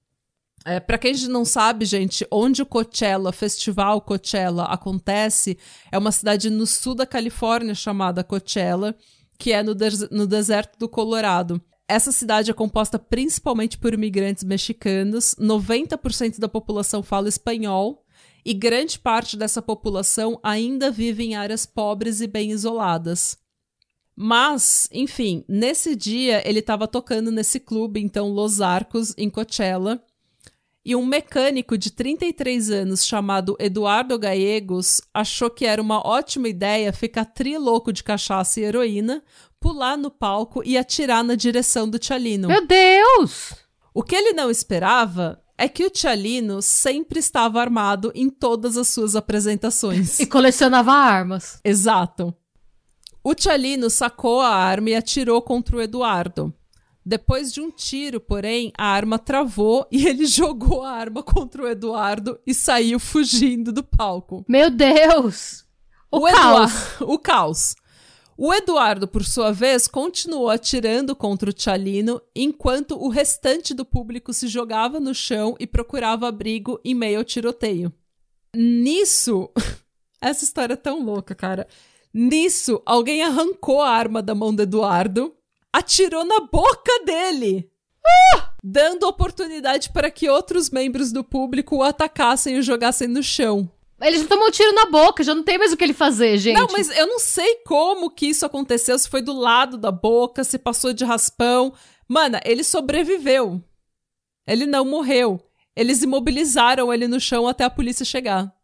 É, para quem não sabe, gente, onde o Coachella, Festival Coachella, acontece, é uma cidade no sul da Califórnia chamada Coachella, que é no, des- no deserto do Colorado. Essa cidade é composta principalmente por imigrantes mexicanos, noventa por cento da população fala espanhol, e grande parte dessa população ainda vive em áreas pobres e bem isoladas. Mas, enfim, nesse dia ele estava tocando nesse clube, então, Los Arcos, em Coachella, e um mecânico de trinta e três anos chamado Eduardo Gallegos achou que era uma ótima ideia ficar trilouco de cachaça e heroína, pular no palco e atirar na direção do Tchalino. Meu Deus! O que ele não esperava é que o Tchalino sempre estava armado em todas as suas apresentações. E colecionava armas. Exato. O Tchalino sacou a arma e atirou contra o Eduardo. Depois de um tiro, porém, a arma travou e ele jogou a arma contra o Eduardo e saiu fugindo do palco. Meu Deus! O, o caos! Edu... o caos. O Eduardo, por sua vez, continuou atirando contra o Tchalino, enquanto o restante do público se jogava no chão e procurava abrigo em meio ao tiroteio. Nisso... Essa história é tão louca, cara... Nisso, alguém arrancou a arma da mão do Eduardo, atirou na boca dele, ah! dando oportunidade para que outros membros do público o atacassem e o jogassem no chão. Ele já tomou um tiro na boca, já não tem mais o que ele fazer, gente. Não, mas eu não sei como que isso aconteceu, se foi do lado da boca, se passou de raspão. Mana, ele sobreviveu. Ele não morreu. Eles imobilizaram ele no chão até a polícia chegar.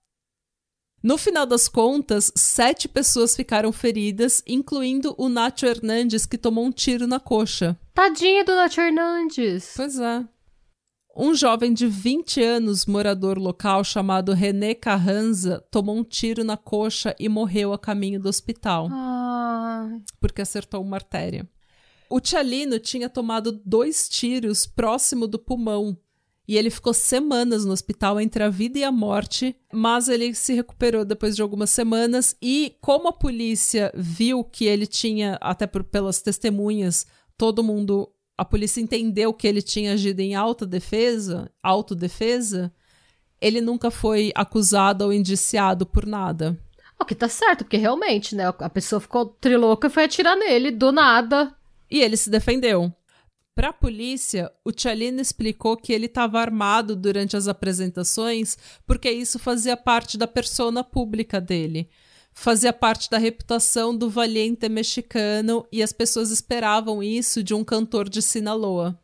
No final das contas, sete pessoas ficaram feridas, incluindo o Nacho Hernandes, que tomou um tiro na coxa. Tadinho do Nacho Hernandes. Pois é. Um jovem de vinte anos, morador local, chamado René Carranza, tomou um tiro na coxa e morreu a caminho do hospital. Ah. Porque acertou uma artéria. O Tchalino tinha tomado dois tiros próximo do pulmão. E ele ficou semanas no hospital entre a vida e a morte, mas ele se recuperou depois de algumas semanas. E como a polícia viu que ele tinha, até por, pelas testemunhas, todo mundo... A polícia entendeu que ele tinha agido em autodefesa, autodefesa, ele nunca foi acusado ou indiciado por nada. O que tá certo, porque realmente, né, a pessoa ficou trilouca e foi atirar nele, do nada. E ele se defendeu. Para a polícia, o Tchalino explicou que ele estava armado durante as apresentações porque isso fazia parte da persona pública dele. Fazia parte da reputação do valiente mexicano e as pessoas esperavam isso de um cantor de Sinaloa.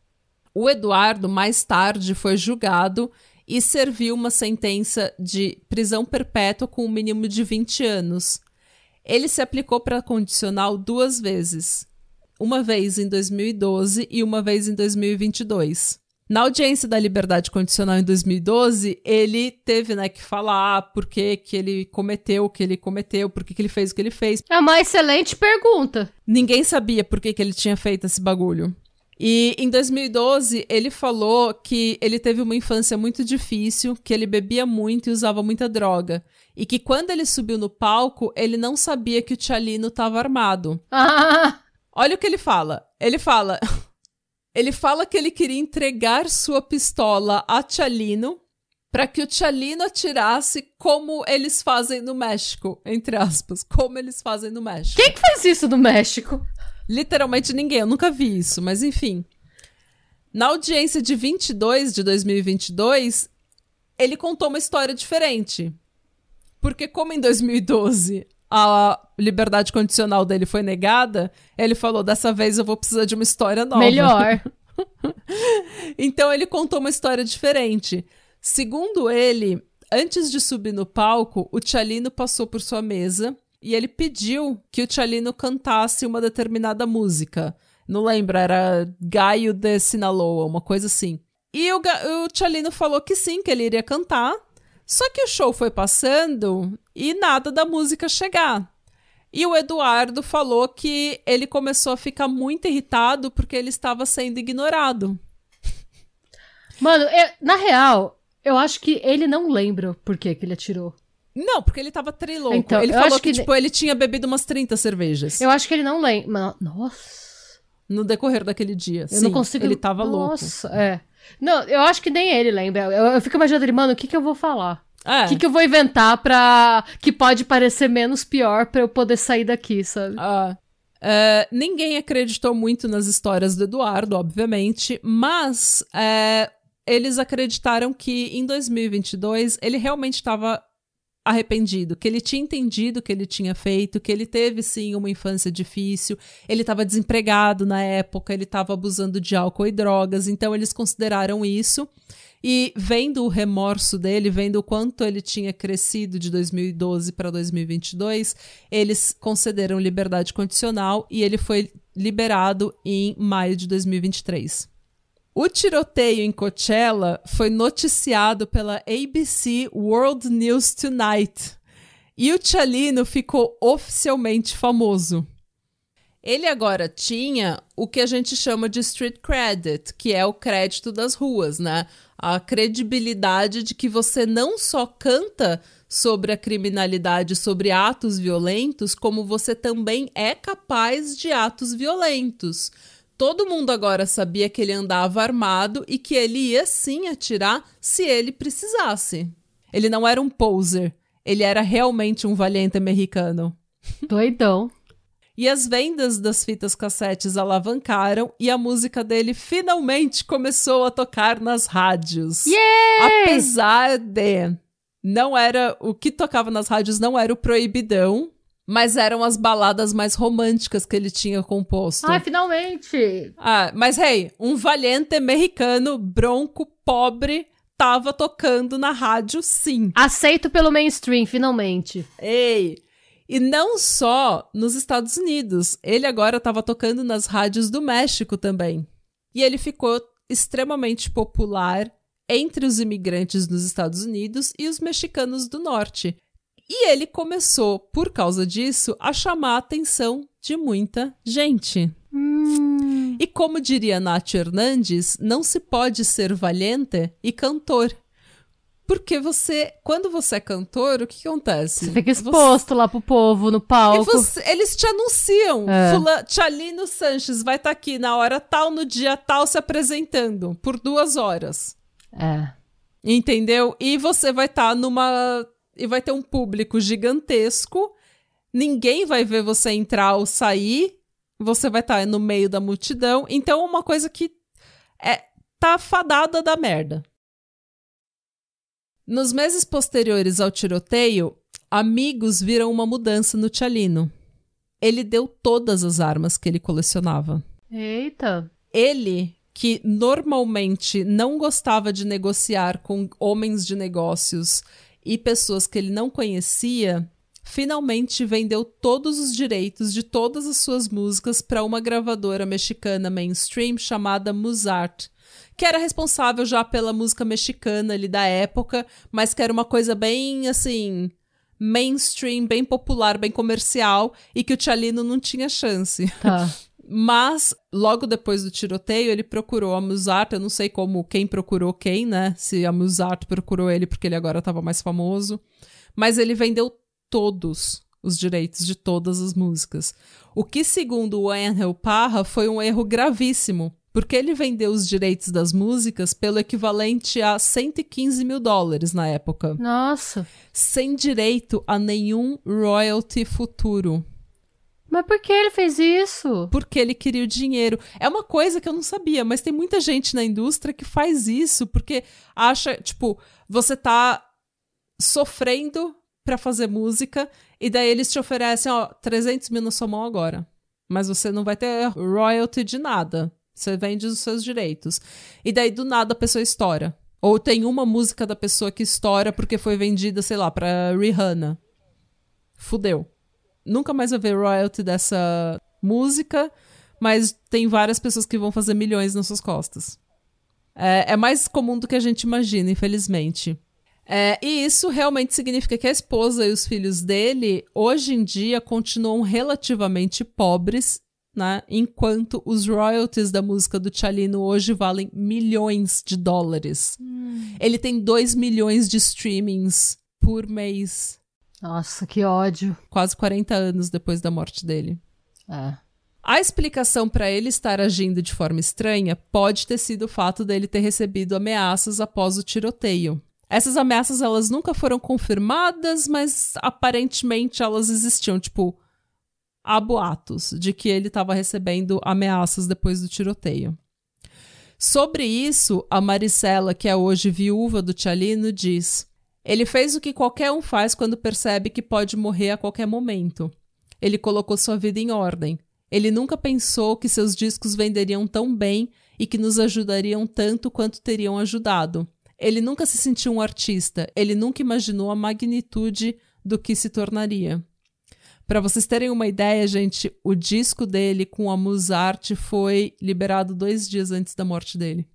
O Eduardo, mais tarde, foi julgado e serviu uma sentença de prisão perpétua com um mínimo de vinte anos. Ele se aplicou para condicional duas vezes. Uma vez em dois mil e doze e uma vez em dois mil e vinte e dois. Na audiência da liberdade condicional em dois mil e doze, ele teve, né, que falar por que que ele cometeu o que ele cometeu, por que que ele fez o que ele fez. É uma excelente pergunta. Ninguém sabia por que que ele tinha feito esse bagulho. E em dois mil e doze, ele falou que ele teve uma infância muito difícil, que ele bebia muito e usava muita droga. E que quando ele subiu no palco, ele não sabia que o Tchalino estava armado. Ah! Olha o que ele fala. Ele fala... Ele fala que ele queria entregar sua pistola a Tchalino para que o Tchalino atirasse como eles fazem no México, entre aspas, como eles fazem no México. Quem que faz isso no México? Literalmente ninguém, eu nunca vi isso, mas enfim. Na audiência de vinte e dois de dois mil e vinte e dois, ele contou uma história diferente. Porque como em dois mil e doze... a liberdade condicional dele foi negada, ele falou, dessa vez eu vou precisar de uma história nova. Melhor. Então ele contou uma história diferente. Segundo ele, antes de subir no palco, o Tchalino passou por sua mesa e ele pediu que o Tchalino cantasse uma determinada música. Não lembro, era Gallo de Sinaloa, uma coisa assim. E o, o Tchalino falou que sim, que ele iria cantar. Só que o show foi passando e nada da música chegar. E o Eduardo falou que ele começou a ficar muito irritado porque ele estava sendo ignorado. Mano, eu, na real, eu acho que ele não lembra por que que ele atirou. Não, porque ele tava trilouco. Então, ele eu falou acho que, que tipo, ele tinha bebido umas trinta cervejas. Eu acho que ele não lembra. Nossa. No decorrer daquele dia. Eu Sim, não consigo... ele tava louco. Nossa, é. Não, eu acho que nem ele lembra. Eu, eu fico imaginando ele, mano, o que que eu vou falar? É. O que que eu vou inventar pra... que pode parecer menos pior pra eu poder sair daqui, sabe? Ah. Uh, ninguém acreditou muito nas histórias do Eduardo, obviamente, mas uh, eles acreditaram que em dois mil e vinte e dois ele realmente estava arrependido, que ele tinha entendido o que ele tinha feito, que ele teve sim uma infância difícil, ele estava desempregado na época, ele estava abusando de álcool e drogas, então eles consideraram isso. E vendo o remorso dele, vendo o quanto ele tinha crescido de dois mil e doze para dois mil e vinte e dois, eles concederam liberdade condicional e ele foi liberado em maio de dois mil e vinte e três. O tiroteio em Coachella foi noticiado pela A B C World News Tonight e o Tchalino ficou oficialmente famoso. Ele agora tinha o que a gente chama de street credit, que é o crédito das ruas, né? A credibilidade de que você não só canta sobre a criminalidade, sobre atos violentos, como você também é capaz de atos violentos. Todo mundo agora sabia que ele andava armado e que ele ia sim atirar se ele precisasse. Ele não era um poser, ele era realmente um valiente americano. Doidão. E as vendas das fitas cassetes alavancaram e a música dele finalmente começou a tocar nas rádios. Yeah! Apesar de não era o que tocava nas rádios não era o proibidão, mas eram as baladas mais românticas que ele tinha composto. Ai, finalmente! Ah, mas hey, um valiente americano, bronco, pobre, tava tocando na rádio, sim. Aceito pelo mainstream, finalmente. Ei! E não só nos Estados Unidos, ele agora estava tocando nas rádios do México também. E ele ficou extremamente popular entre os imigrantes nos Estados Unidos e os mexicanos do norte. E ele começou, por causa disso, a chamar a atenção de muita gente. Hum. E como diria Nath Hernandes, não se pode ser valente e cantor. Porque você, quando você é cantor, o que, que acontece? Você fica exposto você... lá pro povo, no palco. Você, eles te anunciam. É. Fula, Tchalino Sanches vai estar tá aqui na hora tal, no dia tal, se apresentando por duas horas. É. Entendeu? E você vai estar tá numa... E vai ter um público gigantesco. Ninguém vai ver você entrar ou sair. Você vai estar tá no meio da multidão. Então, é uma coisa que é, tá fadada da merda. Nos meses posteriores ao tiroteio, amigos viram uma mudança no Tchalino. Ele deu todas as armas que ele colecionava. Eita! Ele, que normalmente não gostava de negociar com homens de negócios e pessoas que ele não conhecia, finalmente vendeu todos os direitos de todas as suas músicas para uma gravadora mexicana mainstream chamada Musart, que era responsável já pela música mexicana ali da época, mas que era uma coisa bem, assim, mainstream, bem popular, bem comercial, e que o Tchalino não tinha chance. Tá. Mas, logo depois do tiroteio, ele procurou a Musart, eu não sei como, quem procurou quem, né? Se a Musart procurou ele porque ele agora estava mais famoso. Mas ele vendeu todos os direitos de todas as músicas. O que, segundo o Angel Parra, foi um erro gravíssimo, porque ele vendeu os direitos das músicas pelo equivalente a cento e quinze mil dólares na época. Nossa! Sem direito a nenhum royalty futuro. Mas por que ele fez isso? Porque ele queria o dinheiro. É uma coisa que eu não sabia, mas tem muita gente na indústria que faz isso porque acha, tipo, você tá sofrendo pra fazer música e daí eles te oferecem, ó, trezentos mil na sua mão agora. Mas você não vai ter royalty de nada. Você vende os seus direitos. E daí, do nada, a pessoa estoura. Ou tem uma música da pessoa que estoura porque foi vendida, sei lá, pra Rihanna. Fudeu. Nunca mais vai ver royalty dessa música, mas tem várias pessoas que vão fazer milhões nas suas costas. É, é mais comum do que a gente imagina, infelizmente. É, e isso realmente significa que a esposa e os filhos dele, hoje em dia, continuam relativamente pobres, né? Enquanto os royalties da música do Tchalino hoje valem milhões de dólares. Hum. Ele tem dois milhões de streamings por mês. Nossa, que ódio. Quase quarenta anos depois da morte dele. É. A explicação para ele estar agindo de forma estranha pode ter sido o fato dele ter recebido ameaças após o tiroteio. Essas ameaças, elas nunca foram confirmadas, mas aparentemente elas existiam, tipo... Há boatos de que ele estava recebendo ameaças depois do tiroteio. Sobre isso, a Maricela, que é hoje viúva do Tchalino, diz: ele fez o que qualquer um faz quando percebe que pode morrer a qualquer momento. Ele colocou sua vida em ordem. Ele nunca pensou que seus discos venderiam tão bem e que nos ajudariam tanto quanto teriam ajudado. Ele nunca se sentiu um artista. Ele nunca imaginou a magnitude do que se tornaria. Pra vocês terem uma ideia, gente, o disco dele com a Musart foi liberado dois dias antes da morte dele.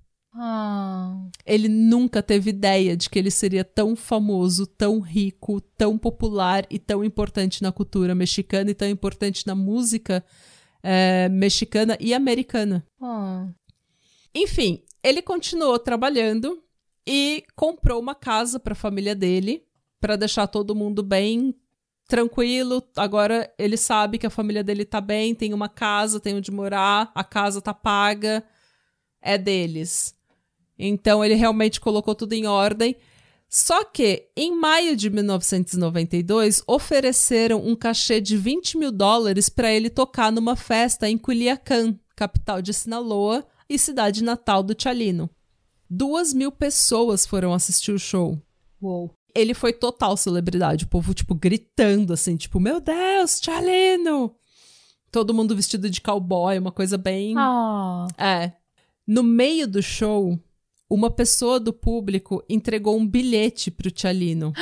Oh. Ele nunca teve ideia de que ele seria tão famoso, tão rico, tão popular e tão importante na cultura mexicana e tão importante na música é, mexicana e americana. Oh. Enfim, ele continuou trabalhando e comprou uma casa pra família dele, pra deixar todo mundo bem tranquilo. Agora ele sabe que a família dele tá bem, tem uma casa, tem onde morar, a casa tá paga, é deles. Então ele realmente colocou tudo em ordem. Só que, em maio de mil novecentos e noventa e dois, ofereceram um cachê de vinte mil dólares para ele tocar numa festa em Culiacán, capital de Sinaloa e cidade natal do Tchalino. Duas mil pessoas foram assistir o show. Uou. Ele foi total celebridade, o povo, tipo, gritando, assim, tipo, meu Deus, Tchalino! Todo mundo vestido de cowboy, uma coisa bem... Oh. É. No meio do show, uma pessoa do público entregou um bilhete pro Tchalino.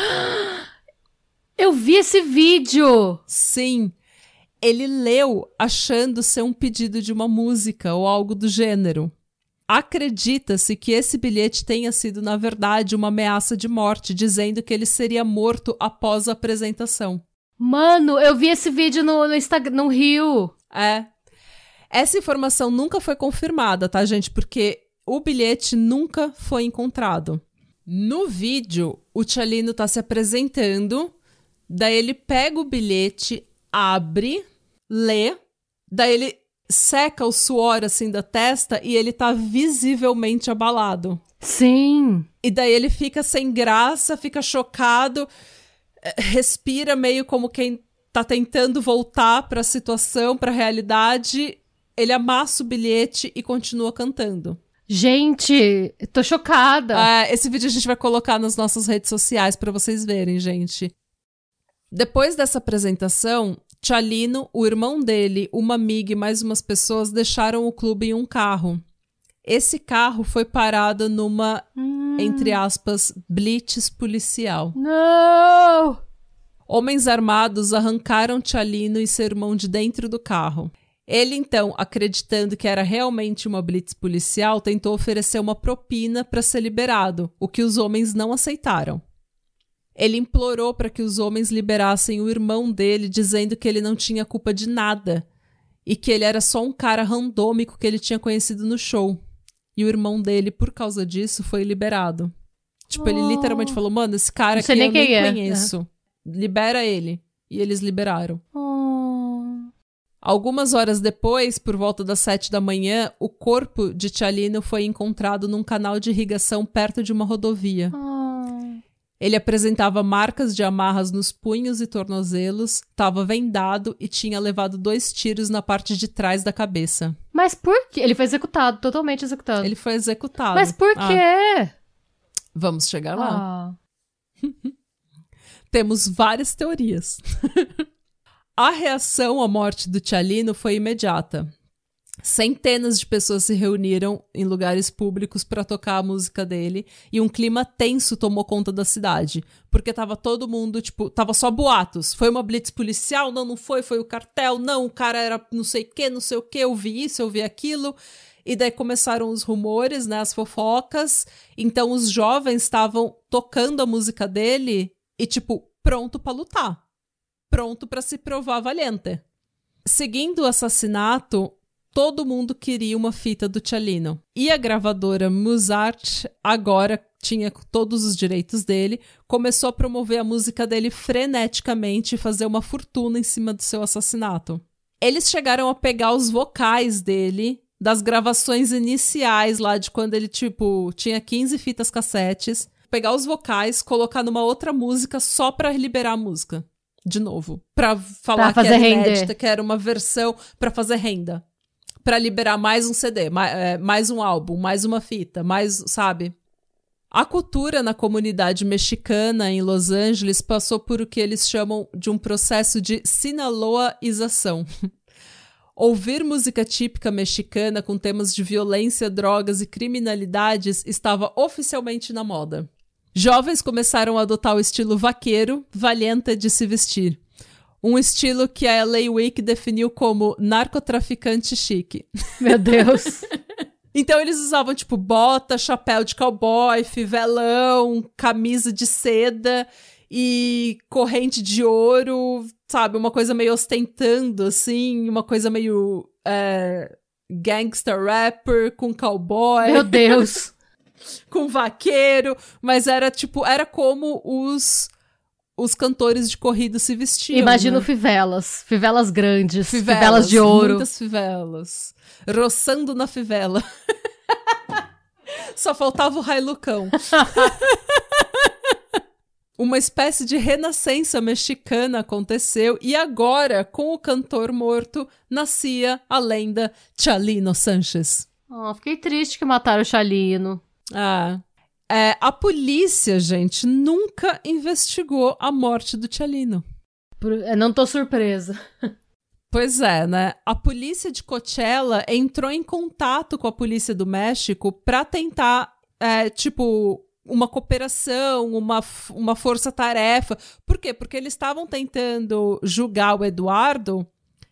Eu vi esse vídeo! Sim. Ele leu achando ser um pedido de uma música ou algo do gênero. Acredita-se que esse bilhete tenha sido, na verdade, uma ameaça de morte, dizendo que ele seria morto após a apresentação. Mano, eu vi esse vídeo no, no Instagram, no Rio. É. Essa informação nunca foi confirmada, tá, gente? Porque o bilhete nunca foi encontrado. No vídeo, o Tchalino tá se apresentando, daí ele pega o bilhete, abre, lê, daí ele seca o suor, assim, da testa e ele tá visivelmente abalado. Sim. E daí ele fica sem graça, fica chocado, respira meio como quem tá tentando voltar pra situação, pra realidade. Ele amassa o bilhete e continua cantando. Gente, tô chocada. Ah, esse vídeo a gente vai colocar nas nossas redes sociais pra vocês verem, gente. Depois dessa apresentação, Tchalino, o irmão dele, uma amiga e mais umas pessoas deixaram o clube em um carro. Esse carro foi parado numa, hum. entre aspas, blitz policial. Não! Homens armados arrancaram Tchalino e seu irmão de dentro do carro. Ele, então, acreditando que era realmente uma blitz policial, tentou oferecer uma propina para ser liberado, o que os homens não aceitaram. Ele implorou para que os homens liberassem o irmão dele, dizendo que ele não tinha culpa de nada e que ele era só um cara randômico que ele tinha conhecido no show. E o irmão dele, por causa disso, foi liberado. Tipo, oh. ele literalmente falou, mano, esse cara aqui eu nem conheço. É. Libera ele. E eles liberaram. Oh. Algumas horas depois, por volta das sete da manhã, o corpo de Tchalino foi encontrado num canal de irrigação perto de uma rodovia. Oh. Ele apresentava marcas de amarras nos punhos e tornozelos, estava vendado e tinha levado dois tiros na parte de trás da cabeça. Mas por quê? Ele foi executado, totalmente executado. Ele foi executado. Mas por ah. quê? Vamos chegar lá. Ah. Temos várias teorias. A reação à morte do Tchalino foi imediata. Centenas de pessoas se reuniram em lugares públicos para tocar a música dele e um clima tenso tomou conta da cidade, porque tava todo mundo, tipo, tava só boatos. Foi uma blitz policial? Não, não foi, foi o cartel. Não, o cara era não sei o que, não sei o que, eu vi isso, eu vi aquilo. E daí começaram os rumores, né, as fofocas. Então os jovens estavam tocando a música dele e, tipo, pronto pra lutar. Pronto pra se provar valente. Seguindo o assassinato, todo mundo queria uma fita do Tchalino. E a gravadora Muzart, agora tinha todos os direitos dele, começou a promover a música dele freneticamente e fazer uma fortuna em cima do seu assassinato. Eles chegaram a pegar os vocais dele, das gravações iniciais lá de quando ele, tipo, tinha quinze fitas cassetes, pegar os vocais, colocar numa outra música só pra liberar a música. De novo. Pra falar pra que era inédita, render. que era uma versão pra fazer renda. Pra liberar mais um C D, mais, é, mais um álbum, mais uma fita, mais, sabe? A cultura na comunidade mexicana em Los Angeles passou por o que eles chamam de um processo de sinaloaização. Ouvir música típica mexicana com temas de violência, drogas e criminalidades estava oficialmente na moda. Jovens começaram a adotar o estilo vaqueiro, valente de se vestir. Um estilo que a L A Week definiu como narcotraficante chique. Meu Deus! Então eles usavam, tipo, bota, chapéu de cowboy, fivelão, camisa de seda e corrente de ouro, sabe? Uma coisa meio ostentando, assim, uma coisa meio é, gangster rapper com cowboy. Meu Deus! Com vaqueiro, mas era, tipo, era como os... os cantores de corrida se vestiam. Imagino, né? fivelas. Fivelas grandes. Fivelas, fivelas de ouro. Muitas fivelas. Roçando na fivela. Só faltava o railucão. Uma espécie de renascença mexicana aconteceu e agora, com o cantor morto, nascia a lenda Tchalino Sánchez. Oh, fiquei triste que mataram o Tchalino. Ah... É, a polícia, gente, nunca investigou a morte do Tchalino. Não tô surpresa. Pois é, né? A polícia de Coachella entrou em contato com a polícia do México pra tentar, é, tipo, uma cooperação, uma, uma força-tarefa. Por quê? Porque eles estavam tentando julgar o Eduardo.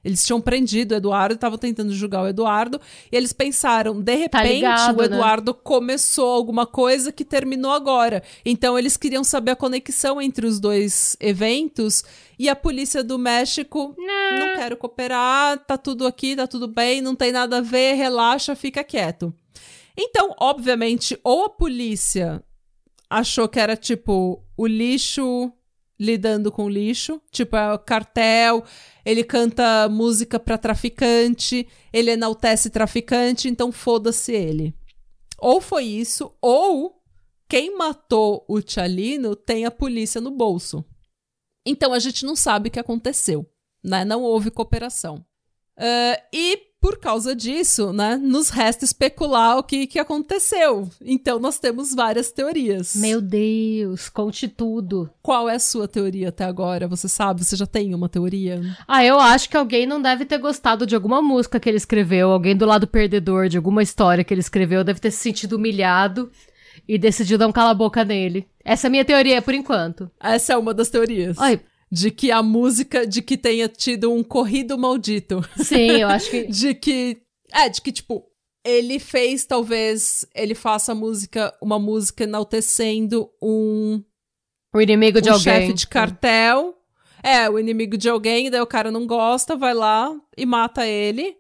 Eles tinham prendido o Eduardo, estavam tentando julgar o Eduardo, e eles pensaram, de repente, tá ligado, o Eduardo né? começou alguma coisa que terminou agora. Então, eles queriam saber a conexão entre os dois eventos, e a polícia do México, não, não quero cooperar, tá tudo aqui, tá tudo bem, não tem nada a ver, relaxa, fica quieto. Então, obviamente, ou a polícia achou que era, tipo, o lixo lidando com lixo, tipo, é o cartel, ele canta música pra traficante, ele enaltece traficante, então foda-se ele. Ou foi isso, ou quem matou o Tchalino tem a polícia no bolso. Então a gente não sabe o que aconteceu, né? Não houve cooperação. Uh, e por causa disso, né, nos resta especular o que, que aconteceu. Então nós temos várias teorias. Meu Deus, conte tudo. Qual é a sua teoria até agora? Você sabe? Você já tem uma teoria? Ah, eu acho que alguém não deve ter gostado de alguma música que ele escreveu, alguém do lado perdedor de alguma história que ele escreveu deve ter se sentido humilhado e decidiu dar um cala-boca nele. Essa é a minha teoria, por enquanto. Essa é uma das teorias. Ai. De que a música, de que tenha tido um corrido maldito. Sim, eu acho que... de que, é, de que, tipo, ele fez, talvez, ele faça música, uma música enaltecendo um... O inimigo de um alguém. chefe de cartel. É, o inimigo de alguém, daí o cara não gosta, vai lá e mata ele.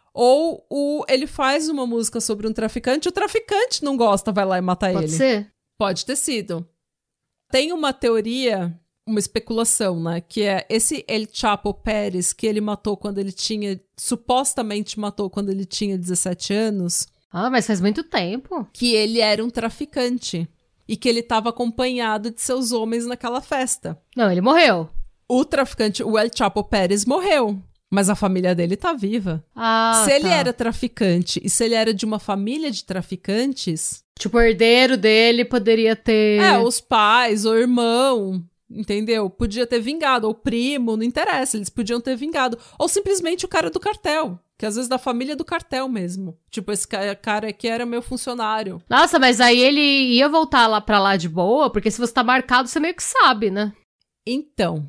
Ou o, ele faz uma música sobre um traficante, o traficante não gosta, vai lá e mata ele. Pode ser? Pode ter sido. Tem uma teoria... uma especulação, né? Que é esse El Chapo Pérez que ele matou quando ele tinha... supostamente matou quando ele tinha dezessete anos. Ah, mas faz muito tempo. Que ele era um traficante. E que ele estava acompanhado de seus homens naquela festa. Não, ele morreu. O traficante, o El Chapo Pérez, morreu. Mas a família dele tá viva. Ah, se ele tá. era traficante e se ele era de uma família de traficantes... Tipo, o herdeiro dele poderia ter... É, os pais, o irmão... Entendeu? Podia ter vingado, ou primo, não interessa, eles podiam ter vingado. Ou simplesmente o cara do cartel, que às vezes da família do cartel mesmo. Tipo, esse cara aqui era meu funcionário. Nossa, mas aí ele ia voltar lá pra lá de boa, porque se você tá marcado, você meio que sabe, né? Então,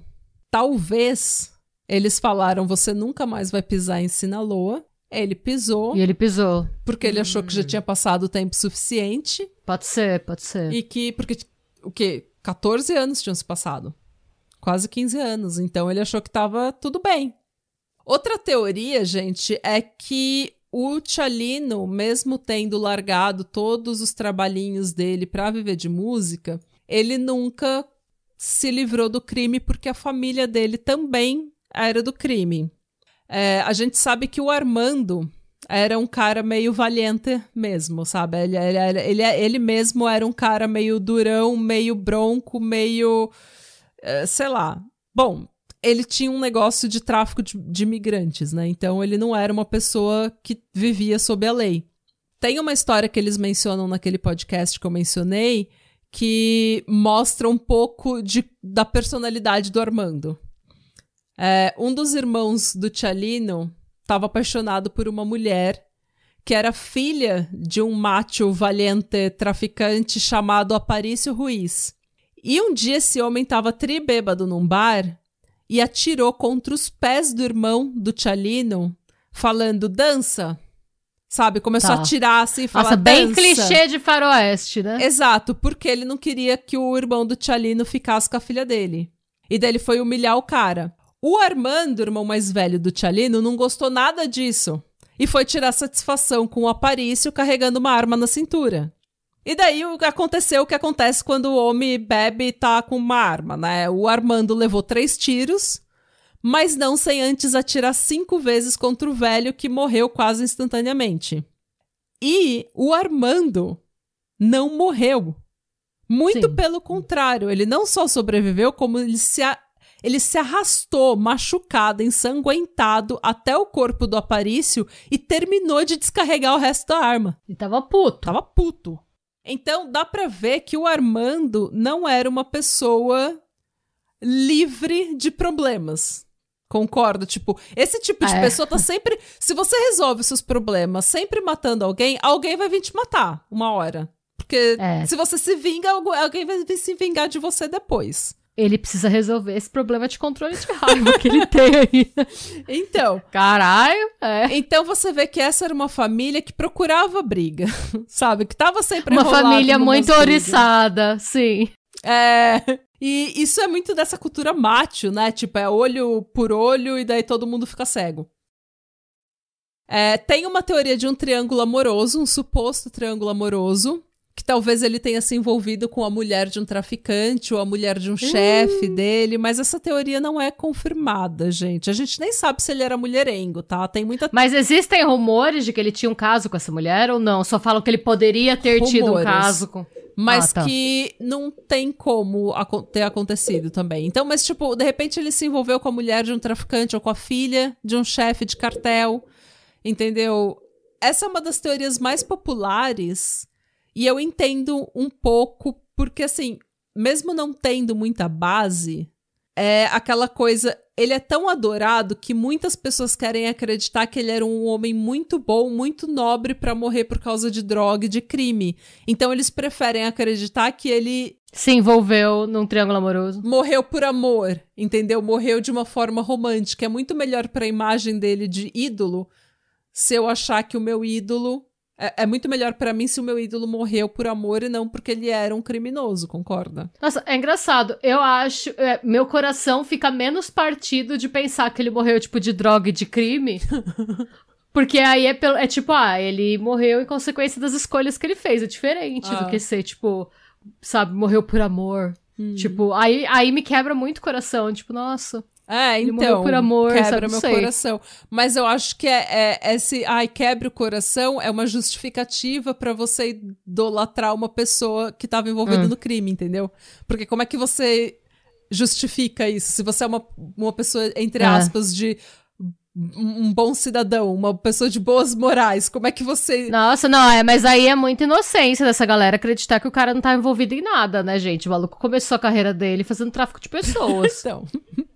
talvez eles falaram, você nunca mais vai pisar em Sinaloa. Ele pisou. E ele pisou. Porque ele hum. achou que já tinha passado o tempo suficiente. Pode ser, pode ser. E que, porque, o quê? catorze anos tinham se passado. Quase quinze anos. Então ele achou que tava tudo bem. Outra teoria, gente, é que o Tchalino, mesmo tendo largado todos os trabalhinhos dele pra viver de música, ele nunca se livrou do crime porque a família dele também era do crime. É, a gente sabe que o Armando era um cara meio valiente mesmo, sabe? Ele, ele, ele, ele mesmo era um cara meio durão, meio bronco, meio... Uh, sei lá. Bom, ele tinha um negócio de tráfico de, de imigrantes, né? Então ele não era uma pessoa que vivia sob a lei. Tem uma história que eles mencionam naquele podcast que eu mencionei que mostra um pouco de, da personalidade do Armando. É, um dos irmãos do Tchalino estava apaixonado por uma mulher que era filha de um macho valente traficante chamado Aparício Ruiz. E um dia esse homem estava tribêbado num bar e atirou contra os pés do irmão do Tchalino, falando, dança. Sabe, começou tá. a atirar assim e falar, Nossa, bem dança. clichê de faroeste, né? Exato, porque ele não queria que o irmão do Tchalino ficasse com a filha dele. E daí ele foi humilhar o cara. O Armando, irmão mais velho do Tchalino, não gostou nada disso. E foi tirar satisfação com o Aparício carregando uma arma na cintura. E daí aconteceu o que acontece quando o homem bebe e tá com uma arma, né? O Armando levou três tiros, mas não sem antes atirar cinco vezes contra o velho que morreu quase instantaneamente. E o Armando não morreu. Muito Sim. pelo contrário, ele não só sobreviveu, como ele se... A... Ele se arrastou, machucado, ensanguentado, até o corpo do Aparício e terminou de descarregar o resto da arma. E tava puto. Tava puto. Então, dá pra ver que o Armando não era uma pessoa livre de problemas. Concordo? Tipo, esse tipo de é. pessoa tá sempre... Se você resolve seus problemas sempre matando alguém, alguém vai vir te matar uma hora. Porque é. se você se vinga, alguém vai se vingar de você depois. Ele precisa resolver esse problema de controle de raiva que ele tem aí. Então. Caralho, é. Então você vê que essa era uma família que procurava briga, sabe? Que tava sempre uma enrolado família muito brigas. oriçada, sim. É, e isso é muito dessa cultura macho, né? Tipo, é olho por olho e daí todo mundo fica cego. É, tem uma teoria de um triângulo amoroso, um suposto triângulo amoroso, que talvez ele tenha se envolvido com a mulher de um traficante ou a mulher de um chefe hum. dele, mas essa teoria não é confirmada, gente. A gente nem sabe se ele era mulherengo, tá? Tem muita... Mas existem rumores de que ele tinha um caso com essa mulher ou não? Só falam que ele poderia ter rumores. tido um caso com... Mas ah, tá. que não tem como aco- ter acontecido também. Então, mas tipo, de repente ele se envolveu com a mulher de um traficante ou com a filha de um chefe de cartel, entendeu? Essa é uma das teorias mais populares e eu entendo um pouco porque, assim, mesmo não tendo muita base, é aquela coisa... Ele é tão adorado que muitas pessoas querem acreditar que ele era um homem muito bom, muito nobre pra morrer por causa de droga e de crime. Então eles preferem acreditar que ele... se envolveu num triângulo amoroso. Morreu por amor, entendeu? Morreu de uma forma romântica. É muito melhor pra imagem dele de ídolo se eu achar que o meu ídolo... É, é muito melhor pra mim se o meu ídolo morreu por amor e não porque ele era um criminoso, concorda? Nossa, é engraçado. Eu acho... É, meu coração fica menos partido de pensar que ele morreu, tipo, de droga e de crime. Porque aí é, pelo, é tipo, ah, ele morreu em consequência das escolhas que ele fez. É diferente ah. do que ser, tipo, sabe, morreu por amor. Hum. Tipo, aí, aí me quebra muito o coração. Tipo, nossa... É, ele então, por amor, quebra sabe, meu sei. coração. Mas eu acho que é, é esse, ai, quebra o coração é uma justificativa pra você idolatrar uma pessoa que tava envolvida hum. no crime, entendeu? Porque como é que você justifica isso? Se você é uma, uma pessoa, entre é. aspas, de um bom cidadão, uma pessoa de boas morais, como é que você... Nossa, não, é, mas aí é muita inocência dessa galera acreditar que o cara não tá envolvido em nada, né, gente? O maluco começou a carreira dele fazendo tráfico de pessoas. Então...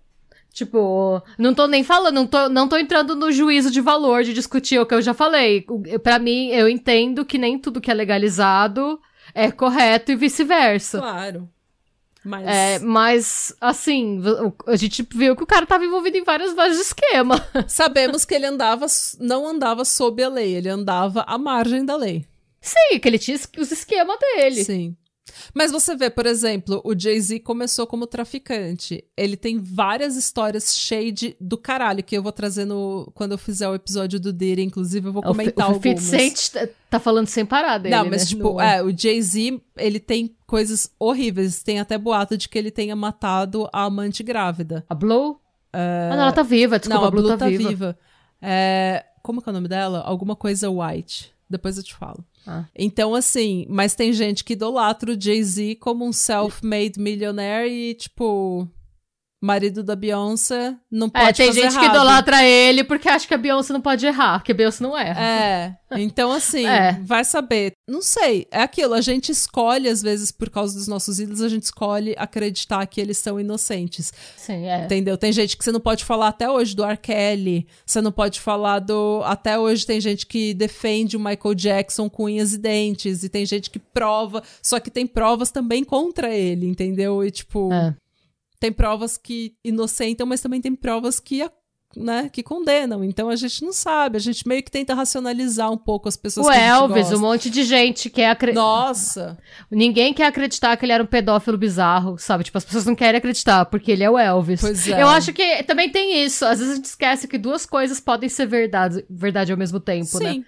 Tipo, não tô nem falando, não tô, não tô entrando no juízo de valor de discutir o que eu já falei. Pra mim, eu entendo que nem tudo que é legalizado é correto e vice-versa. Claro. Mas... É, mas, assim, a gente viu que o cara tava envolvido em vários, vários esquemas. Sabemos que ele andava, não andava sob a lei, ele andava à margem da lei. Sim, que ele tinha os esquemas dele. Sim. Mas você vê, por exemplo, o Jay-Z começou como traficante. Ele tem várias histórias shade do caralho, que eu vou trazer no, quando eu fizer o episódio do Diddy, inclusive eu vou comentar o, o algumas. O fifty Cent tá falando sem parar dele, Não, mas né? tipo, no... é, o Jay-Z, ele tem coisas horríveis. Tem até boato de que ele tenha matado a amante grávida. A Blue? É... Ah, não, ela tá viva, desculpa, não, a Blue, Blue tá, tá viva. viva. É... Como que é o nome dela? Alguma coisa White. Depois eu te falo. Ah. Então, assim, mas tem gente que idolatra o Jay-Z como um self-made millionaire e, tipo, marido da Beyoncé não pode fazer errado. É, tem gente errado. que idolatra ele porque acha que a Beyoncé não pode errar, porque a Beyoncé não erra. É, então, assim, é. vai saber. Não sei, é aquilo, a gente escolhe, às vezes, por causa dos nossos ídolos, a gente escolhe acreditar que eles são inocentes. Sim, é. Entendeu? Tem gente que você não pode falar até hoje do R. Kelly, você não pode falar do... Até hoje tem gente que defende o Michael Jackson com unhas e dentes, e tem gente que prova, só que tem provas também contra ele, entendeu? E, tipo... É. Tem provas que inocentam, mas também tem provas que, né, que condenam. Então a gente não sabe. A gente meio que tenta racionalizar um pouco as pessoas o que a gente Elvis, gosta. um monte de gente quer acreditar. Nossa! Ninguém quer acreditar que ele era um pedófilo bizarro, sabe? Tipo, as pessoas não querem acreditar, porque ele é o Elvis. Pois é. Eu acho que também tem isso. Às vezes a gente esquece que duas coisas podem ser verdade, verdade ao mesmo tempo, Sim. né?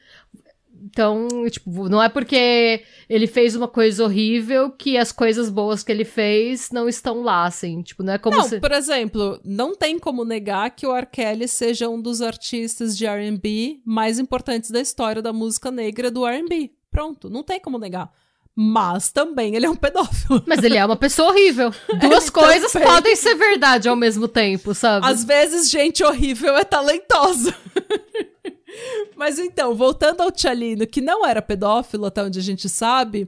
Então, tipo, não é porque ele fez uma coisa horrível que as coisas boas que ele fez não estão lá, assim. Tipo, não é como não, se... por exemplo, não tem como negar que o R. Kelly seja um dos artistas de R and B mais importantes da história da música negra do R and B. Pronto, não tem como negar. Mas também ele é um pedófilo. Mas ele é uma pessoa horrível. Duas ele coisas também. podem ser verdade ao mesmo tempo, sabe? Às vezes, gente horrível é talentosa. Mas então, voltando ao Tchalino, que não era pedófilo, até onde a gente sabe,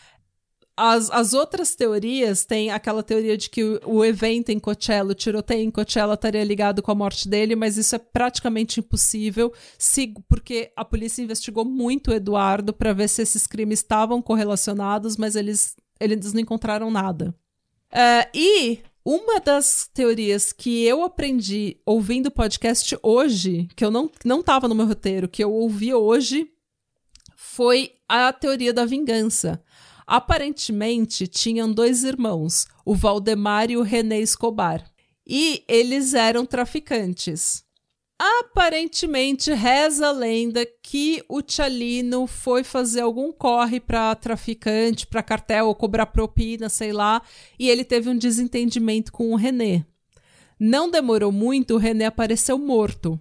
as, as outras teorias, tem aquela teoria de que o, o evento em Coachella, o tiroteio em Coachella estaria ligado com a morte dele, mas isso é praticamente impossível, se, porque a polícia investigou muito o Eduardo para ver se esses crimes estavam correlacionados, mas eles, eles não encontraram nada. Uh, e... Uma das teorias que eu aprendi ouvindo o podcast hoje, que eu não, não tava no meu roteiro, que eu ouvi hoje, foi a teoria da vingança. Aparentemente, tinham dois irmãos, o Valdemar e o René Escobar. E eles eram traficantes. Aparentemente, reza a lenda que o Tchalino foi fazer algum corre para traficante, para cartel, ou cobrar propina, sei lá, e ele teve um desentendimento com o René. Não demorou muito, o René apareceu morto.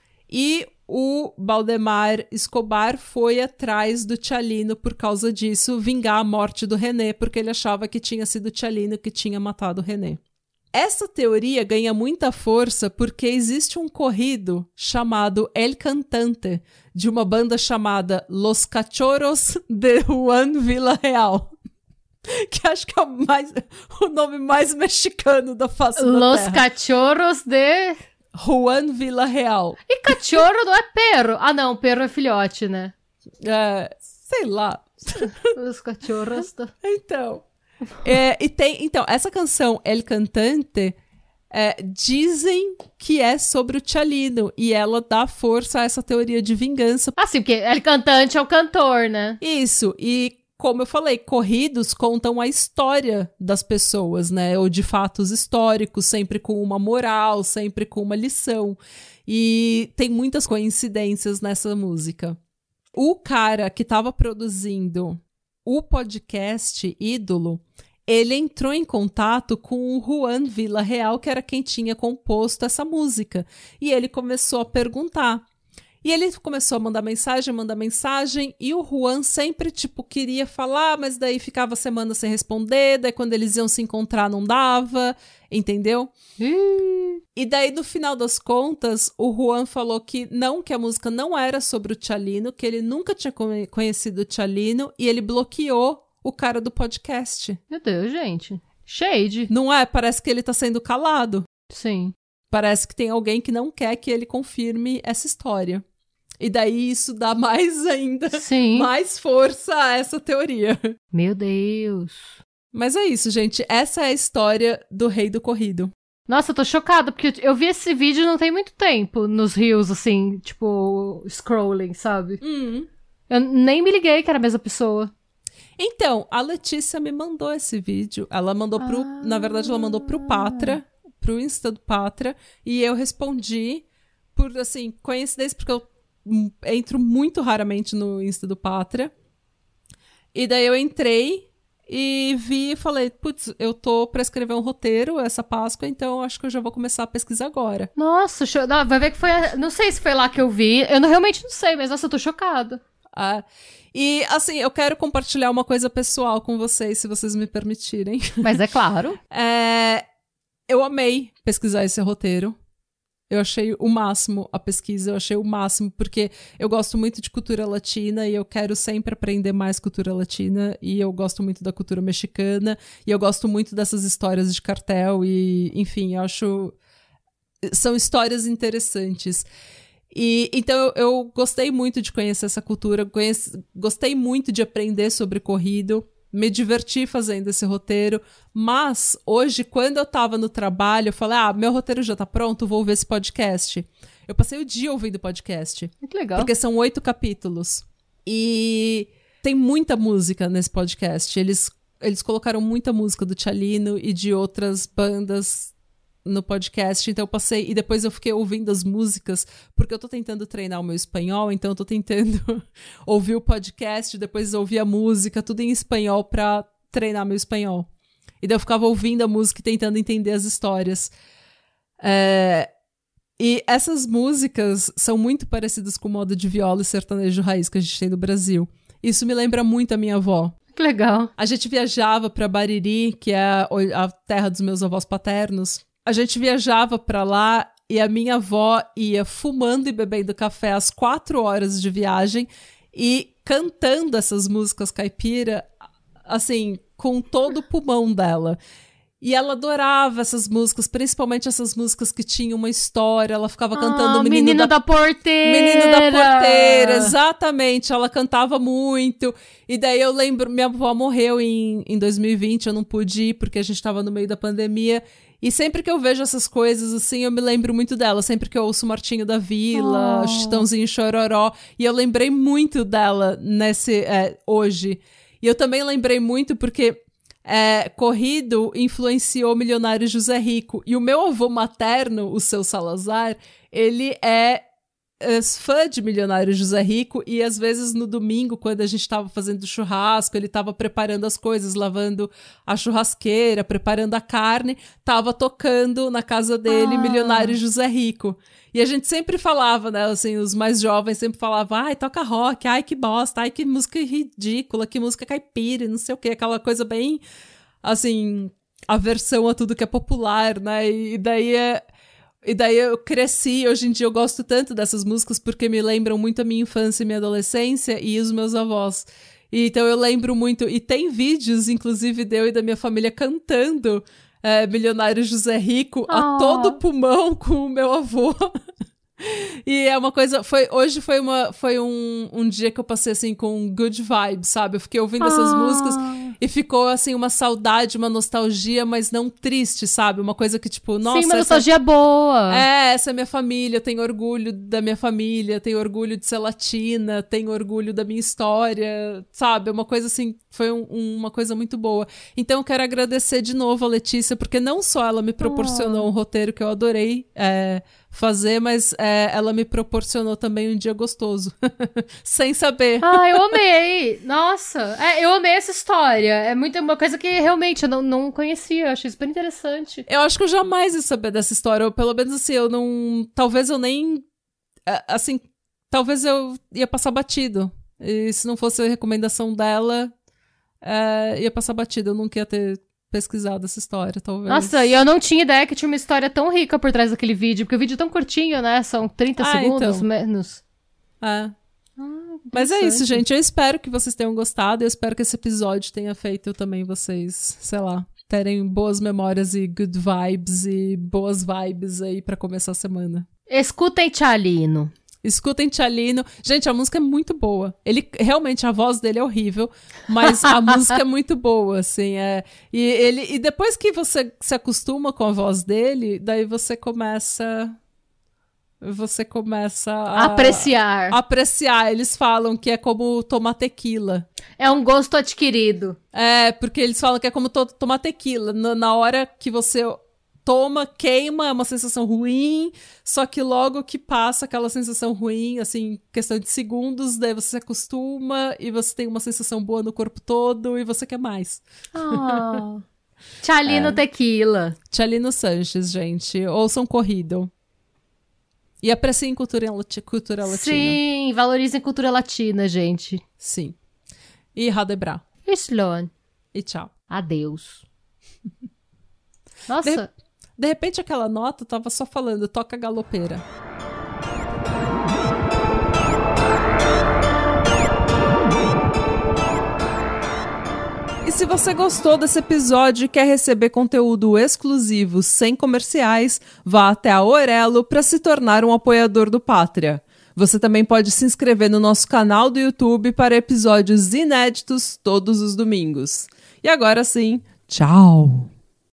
E o Valdemar Escobar foi atrás do Tchalino por causa disso, vingar a morte do René, porque ele achava que tinha sido o Tchalino que tinha matado o René. Essa teoria ganha muita força porque existe um corrido chamado El Cantante, de uma banda chamada Los Cachorros de Juan Villarreal. Que acho que é o, mais, o nome mais mexicano da face da Los terra. Cachorros de... Juan Villarreal. E cachorro não é perro? Ah, não, perro é filhote, né? É, sei lá. Os cachorros... Do... Então... É, e tem, então, essa canção El Cantante é, dizem que é sobre o Tchalino e ela dá força a essa teoria de vingança. Ah, sim, porque El Cantante é o cantor, né? Isso, e como eu falei, corridos contam a história das pessoas, né? Ou de fatos históricos, sempre com uma moral, sempre com uma lição. E tem muitas coincidências nessa música. O cara que estava produzindo o podcast Ídolo, ele entrou em contato com o Juan Villarreal, que era quem tinha composto essa música. E ele começou a perguntar. E ele começou a mandar mensagem, mandar mensagem, e o Juan sempre, tipo, queria falar, mas daí ficava semana sem responder, daí quando eles iam se encontrar não dava, entendeu? Hum. E daí, no final das contas, o Juan falou que não, que a música não era sobre o Tchalino, que ele nunca tinha conhecido o Tchalino, e ele bloqueou o cara do podcast. Meu Deus, gente. Shade. Não é? Parece que ele tá sendo calado. Sim. Parece que tem alguém que não quer que ele confirme essa história. E daí isso dá mais ainda, Sim. mais força a essa teoria. Meu Deus. Mas é isso, gente. Essa é a história do Rei do Corrido. Nossa, eu tô chocada, porque eu vi esse vídeo não tem muito tempo nos rios, assim, tipo, scrolling, sabe? Hum. Eu nem me liguei que era a mesma pessoa. Então, a Letícia me mandou esse vídeo. Ela mandou pro... Ah. Na verdade, ela mandou pro Patra, pro Insta do Patra, e eu respondi por, assim, coincidência, porque eu entro muito raramente no Insta do Patra. E daí eu entrei e vi e falei, putz, eu tô pra escrever um roteiro essa Páscoa, então acho que eu já vou começar a pesquisar agora. Nossa, cho... não, vai ver que foi... A... Não sei se foi lá que eu vi. Eu não, realmente não sei, mas nossa, eu tô chocada. Ah, e, assim, eu quero compartilhar uma coisa pessoal com vocês, se vocês me permitirem. Mas é claro. É, eu amei pesquisar esse roteiro. Eu achei o máximo a pesquisa, eu achei o máximo, porque eu gosto muito de cultura latina e eu quero sempre aprender mais cultura latina, e eu gosto muito da cultura mexicana, e eu gosto muito dessas histórias de cartel, e, enfim, eu acho... São histórias interessantes. E, então, eu, eu gostei muito de conhecer essa cultura, conheci, gostei muito de aprender sobre corrido, me diverti fazendo esse roteiro, mas hoje, quando eu tava no trabalho, eu falei, ah, meu roteiro já tá pronto, vou ouvir esse podcast. Eu passei o dia ouvindo o podcast. Muito legal. Porque são oito capítulos. E tem muita música nesse podcast. Eles, eles colocaram muita música do Tchalino e de outras bandas no podcast, então eu passei, e depois eu fiquei ouvindo as músicas, porque eu tô tentando treinar o meu espanhol, então eu tô tentando ouvir o podcast, depois ouvir a música, tudo em espanhol pra treinar meu espanhol. E daí eu ficava ouvindo a música e tentando entender as histórias. É... E essas músicas são muito parecidas com o modo de viola e sertanejo raiz que a gente tem no Brasil. Isso me lembra muito a minha avó. Que legal. A gente viajava pra Bariri, que é a, a terra dos meus avós paternos. A gente viajava pra lá e a minha avó ia fumando e bebendo café às quatro horas de viagem e cantando essas músicas caipira, assim, com todo o pulmão dela. E ela adorava essas músicas, principalmente essas músicas que tinham uma história. Ela ficava cantando ah, o Menino, Menino da... da Porteira. Menino da Porteira, exatamente. Ela cantava muito. E daí eu lembro, minha avó morreu em, em dois mil e vinte, eu não pude ir porque a gente tava no meio da pandemia. E sempre que eu vejo essas coisas, assim, eu me lembro muito dela. Sempre que eu ouço Martinho da Vila, Oh. Chitãozinho Chororó. E eu lembrei muito dela nesse, é, hoje. E eu também lembrei muito porque... É, Corrido influenciou Milionário José Rico. E o meu avô materno, o seu Salazar, ele é, é fã de Milionário José Rico. E às vezes no domingo, quando a gente tava fazendo churrasco, ele tava preparando as coisas, lavando a churrasqueira, preparando a carne, tava tocando na casa dele Ah. Milionário José Rico. E a gente sempre falava, né, assim, os mais jovens sempre falavam, ai, toca rock, ai, que bosta, ai, que música ridícula, que música caipira, não sei o quê, aquela coisa bem, assim, aversão a tudo que é popular, né, e daí é... E daí eu cresci, hoje em dia eu gosto tanto dessas músicas porque me lembram muito a minha infância e minha adolescência e os meus avós. E, então eu lembro muito, e tem vídeos, inclusive, de eu e da minha família cantando é, Milionário José Rico Oh. a todo pulmão com o meu avô. E é uma coisa, foi, hoje foi, uma, foi um, um dia que eu passei assim com good vibes, sabe? Eu fiquei ouvindo essas Ah. músicas e ficou assim uma saudade, uma nostalgia, mas não triste, sabe? Uma coisa que tipo, nossa, Sim, uma essa, nostalgia boa. é, essa é minha família, eu tenho orgulho da minha família, tenho orgulho de ser latina, tenho orgulho da minha história, sabe? Uma coisa assim, foi um, um, uma coisa muito boa. Então eu quero agradecer de novo a Letícia, porque não só ela me proporcionou Oh. um roteiro que eu adorei é, fazer, mas é, ela me proporcionou também um dia gostoso, sem saber. Ah, eu amei! Nossa, é, eu amei essa história. É muito uma coisa que realmente eu não, não conhecia, eu achei super interessante. Eu acho que eu jamais ia saber dessa história, ou pelo menos assim, eu não... Talvez eu nem... Assim, talvez eu ia passar batido. E se não fosse a recomendação dela, é, ia passar batido. Eu nunca ia ter pesquisado essa história, talvez. Nossa, e eu não tinha ideia que tinha uma história tão rica por trás daquele vídeo, porque o vídeo é tão curtinho, né? São trinta Ah, segundos, então. menos. É. Ah, Mas é isso, interessante. gente. Eu espero que vocês tenham gostado. Eu espero que esse episódio tenha feito também vocês, sei lá, terem boas memórias e good vibes e boas vibes aí pra começar a semana. Escutem Tchalino. Escutem Tchalino. Gente, a música é muito boa. Ele, realmente, a voz dele é horrível, mas a música é muito boa, assim. É, e, ele, e depois que você se acostuma com a voz dele, daí você começa... Você começa a... Apreciar. Apreciar. Eles falam que é como tomar tequila. É um gosto adquirido. É, porque eles falam que é como to- tomar tequila. Na, na hora que você toma, queima, é uma sensação ruim, só que logo que passa aquela sensação ruim, assim, questão de segundos, daí você se acostuma e você tem uma sensação boa no corpo todo e você quer mais. Oh. Tchalino É. Tequila. Tchalino Sanches, gente. Ouçam Corrido. E apreciem cultura, lati- cultura latina. Sim, valorizem cultura latina, gente. Sim. E Radebra. Sloan. E tchau. Adeus. Nossa. De repente aquela nota tava só falando, toca galopeira. E se você gostou desse episódio e quer receber conteúdo exclusivo sem comerciais, vá até a Orelo para se tornar um apoiador do Pátria. Você também pode se inscrever no nosso canal do YouTube para episódios inéditos todos os domingos. E agora sim, tchau!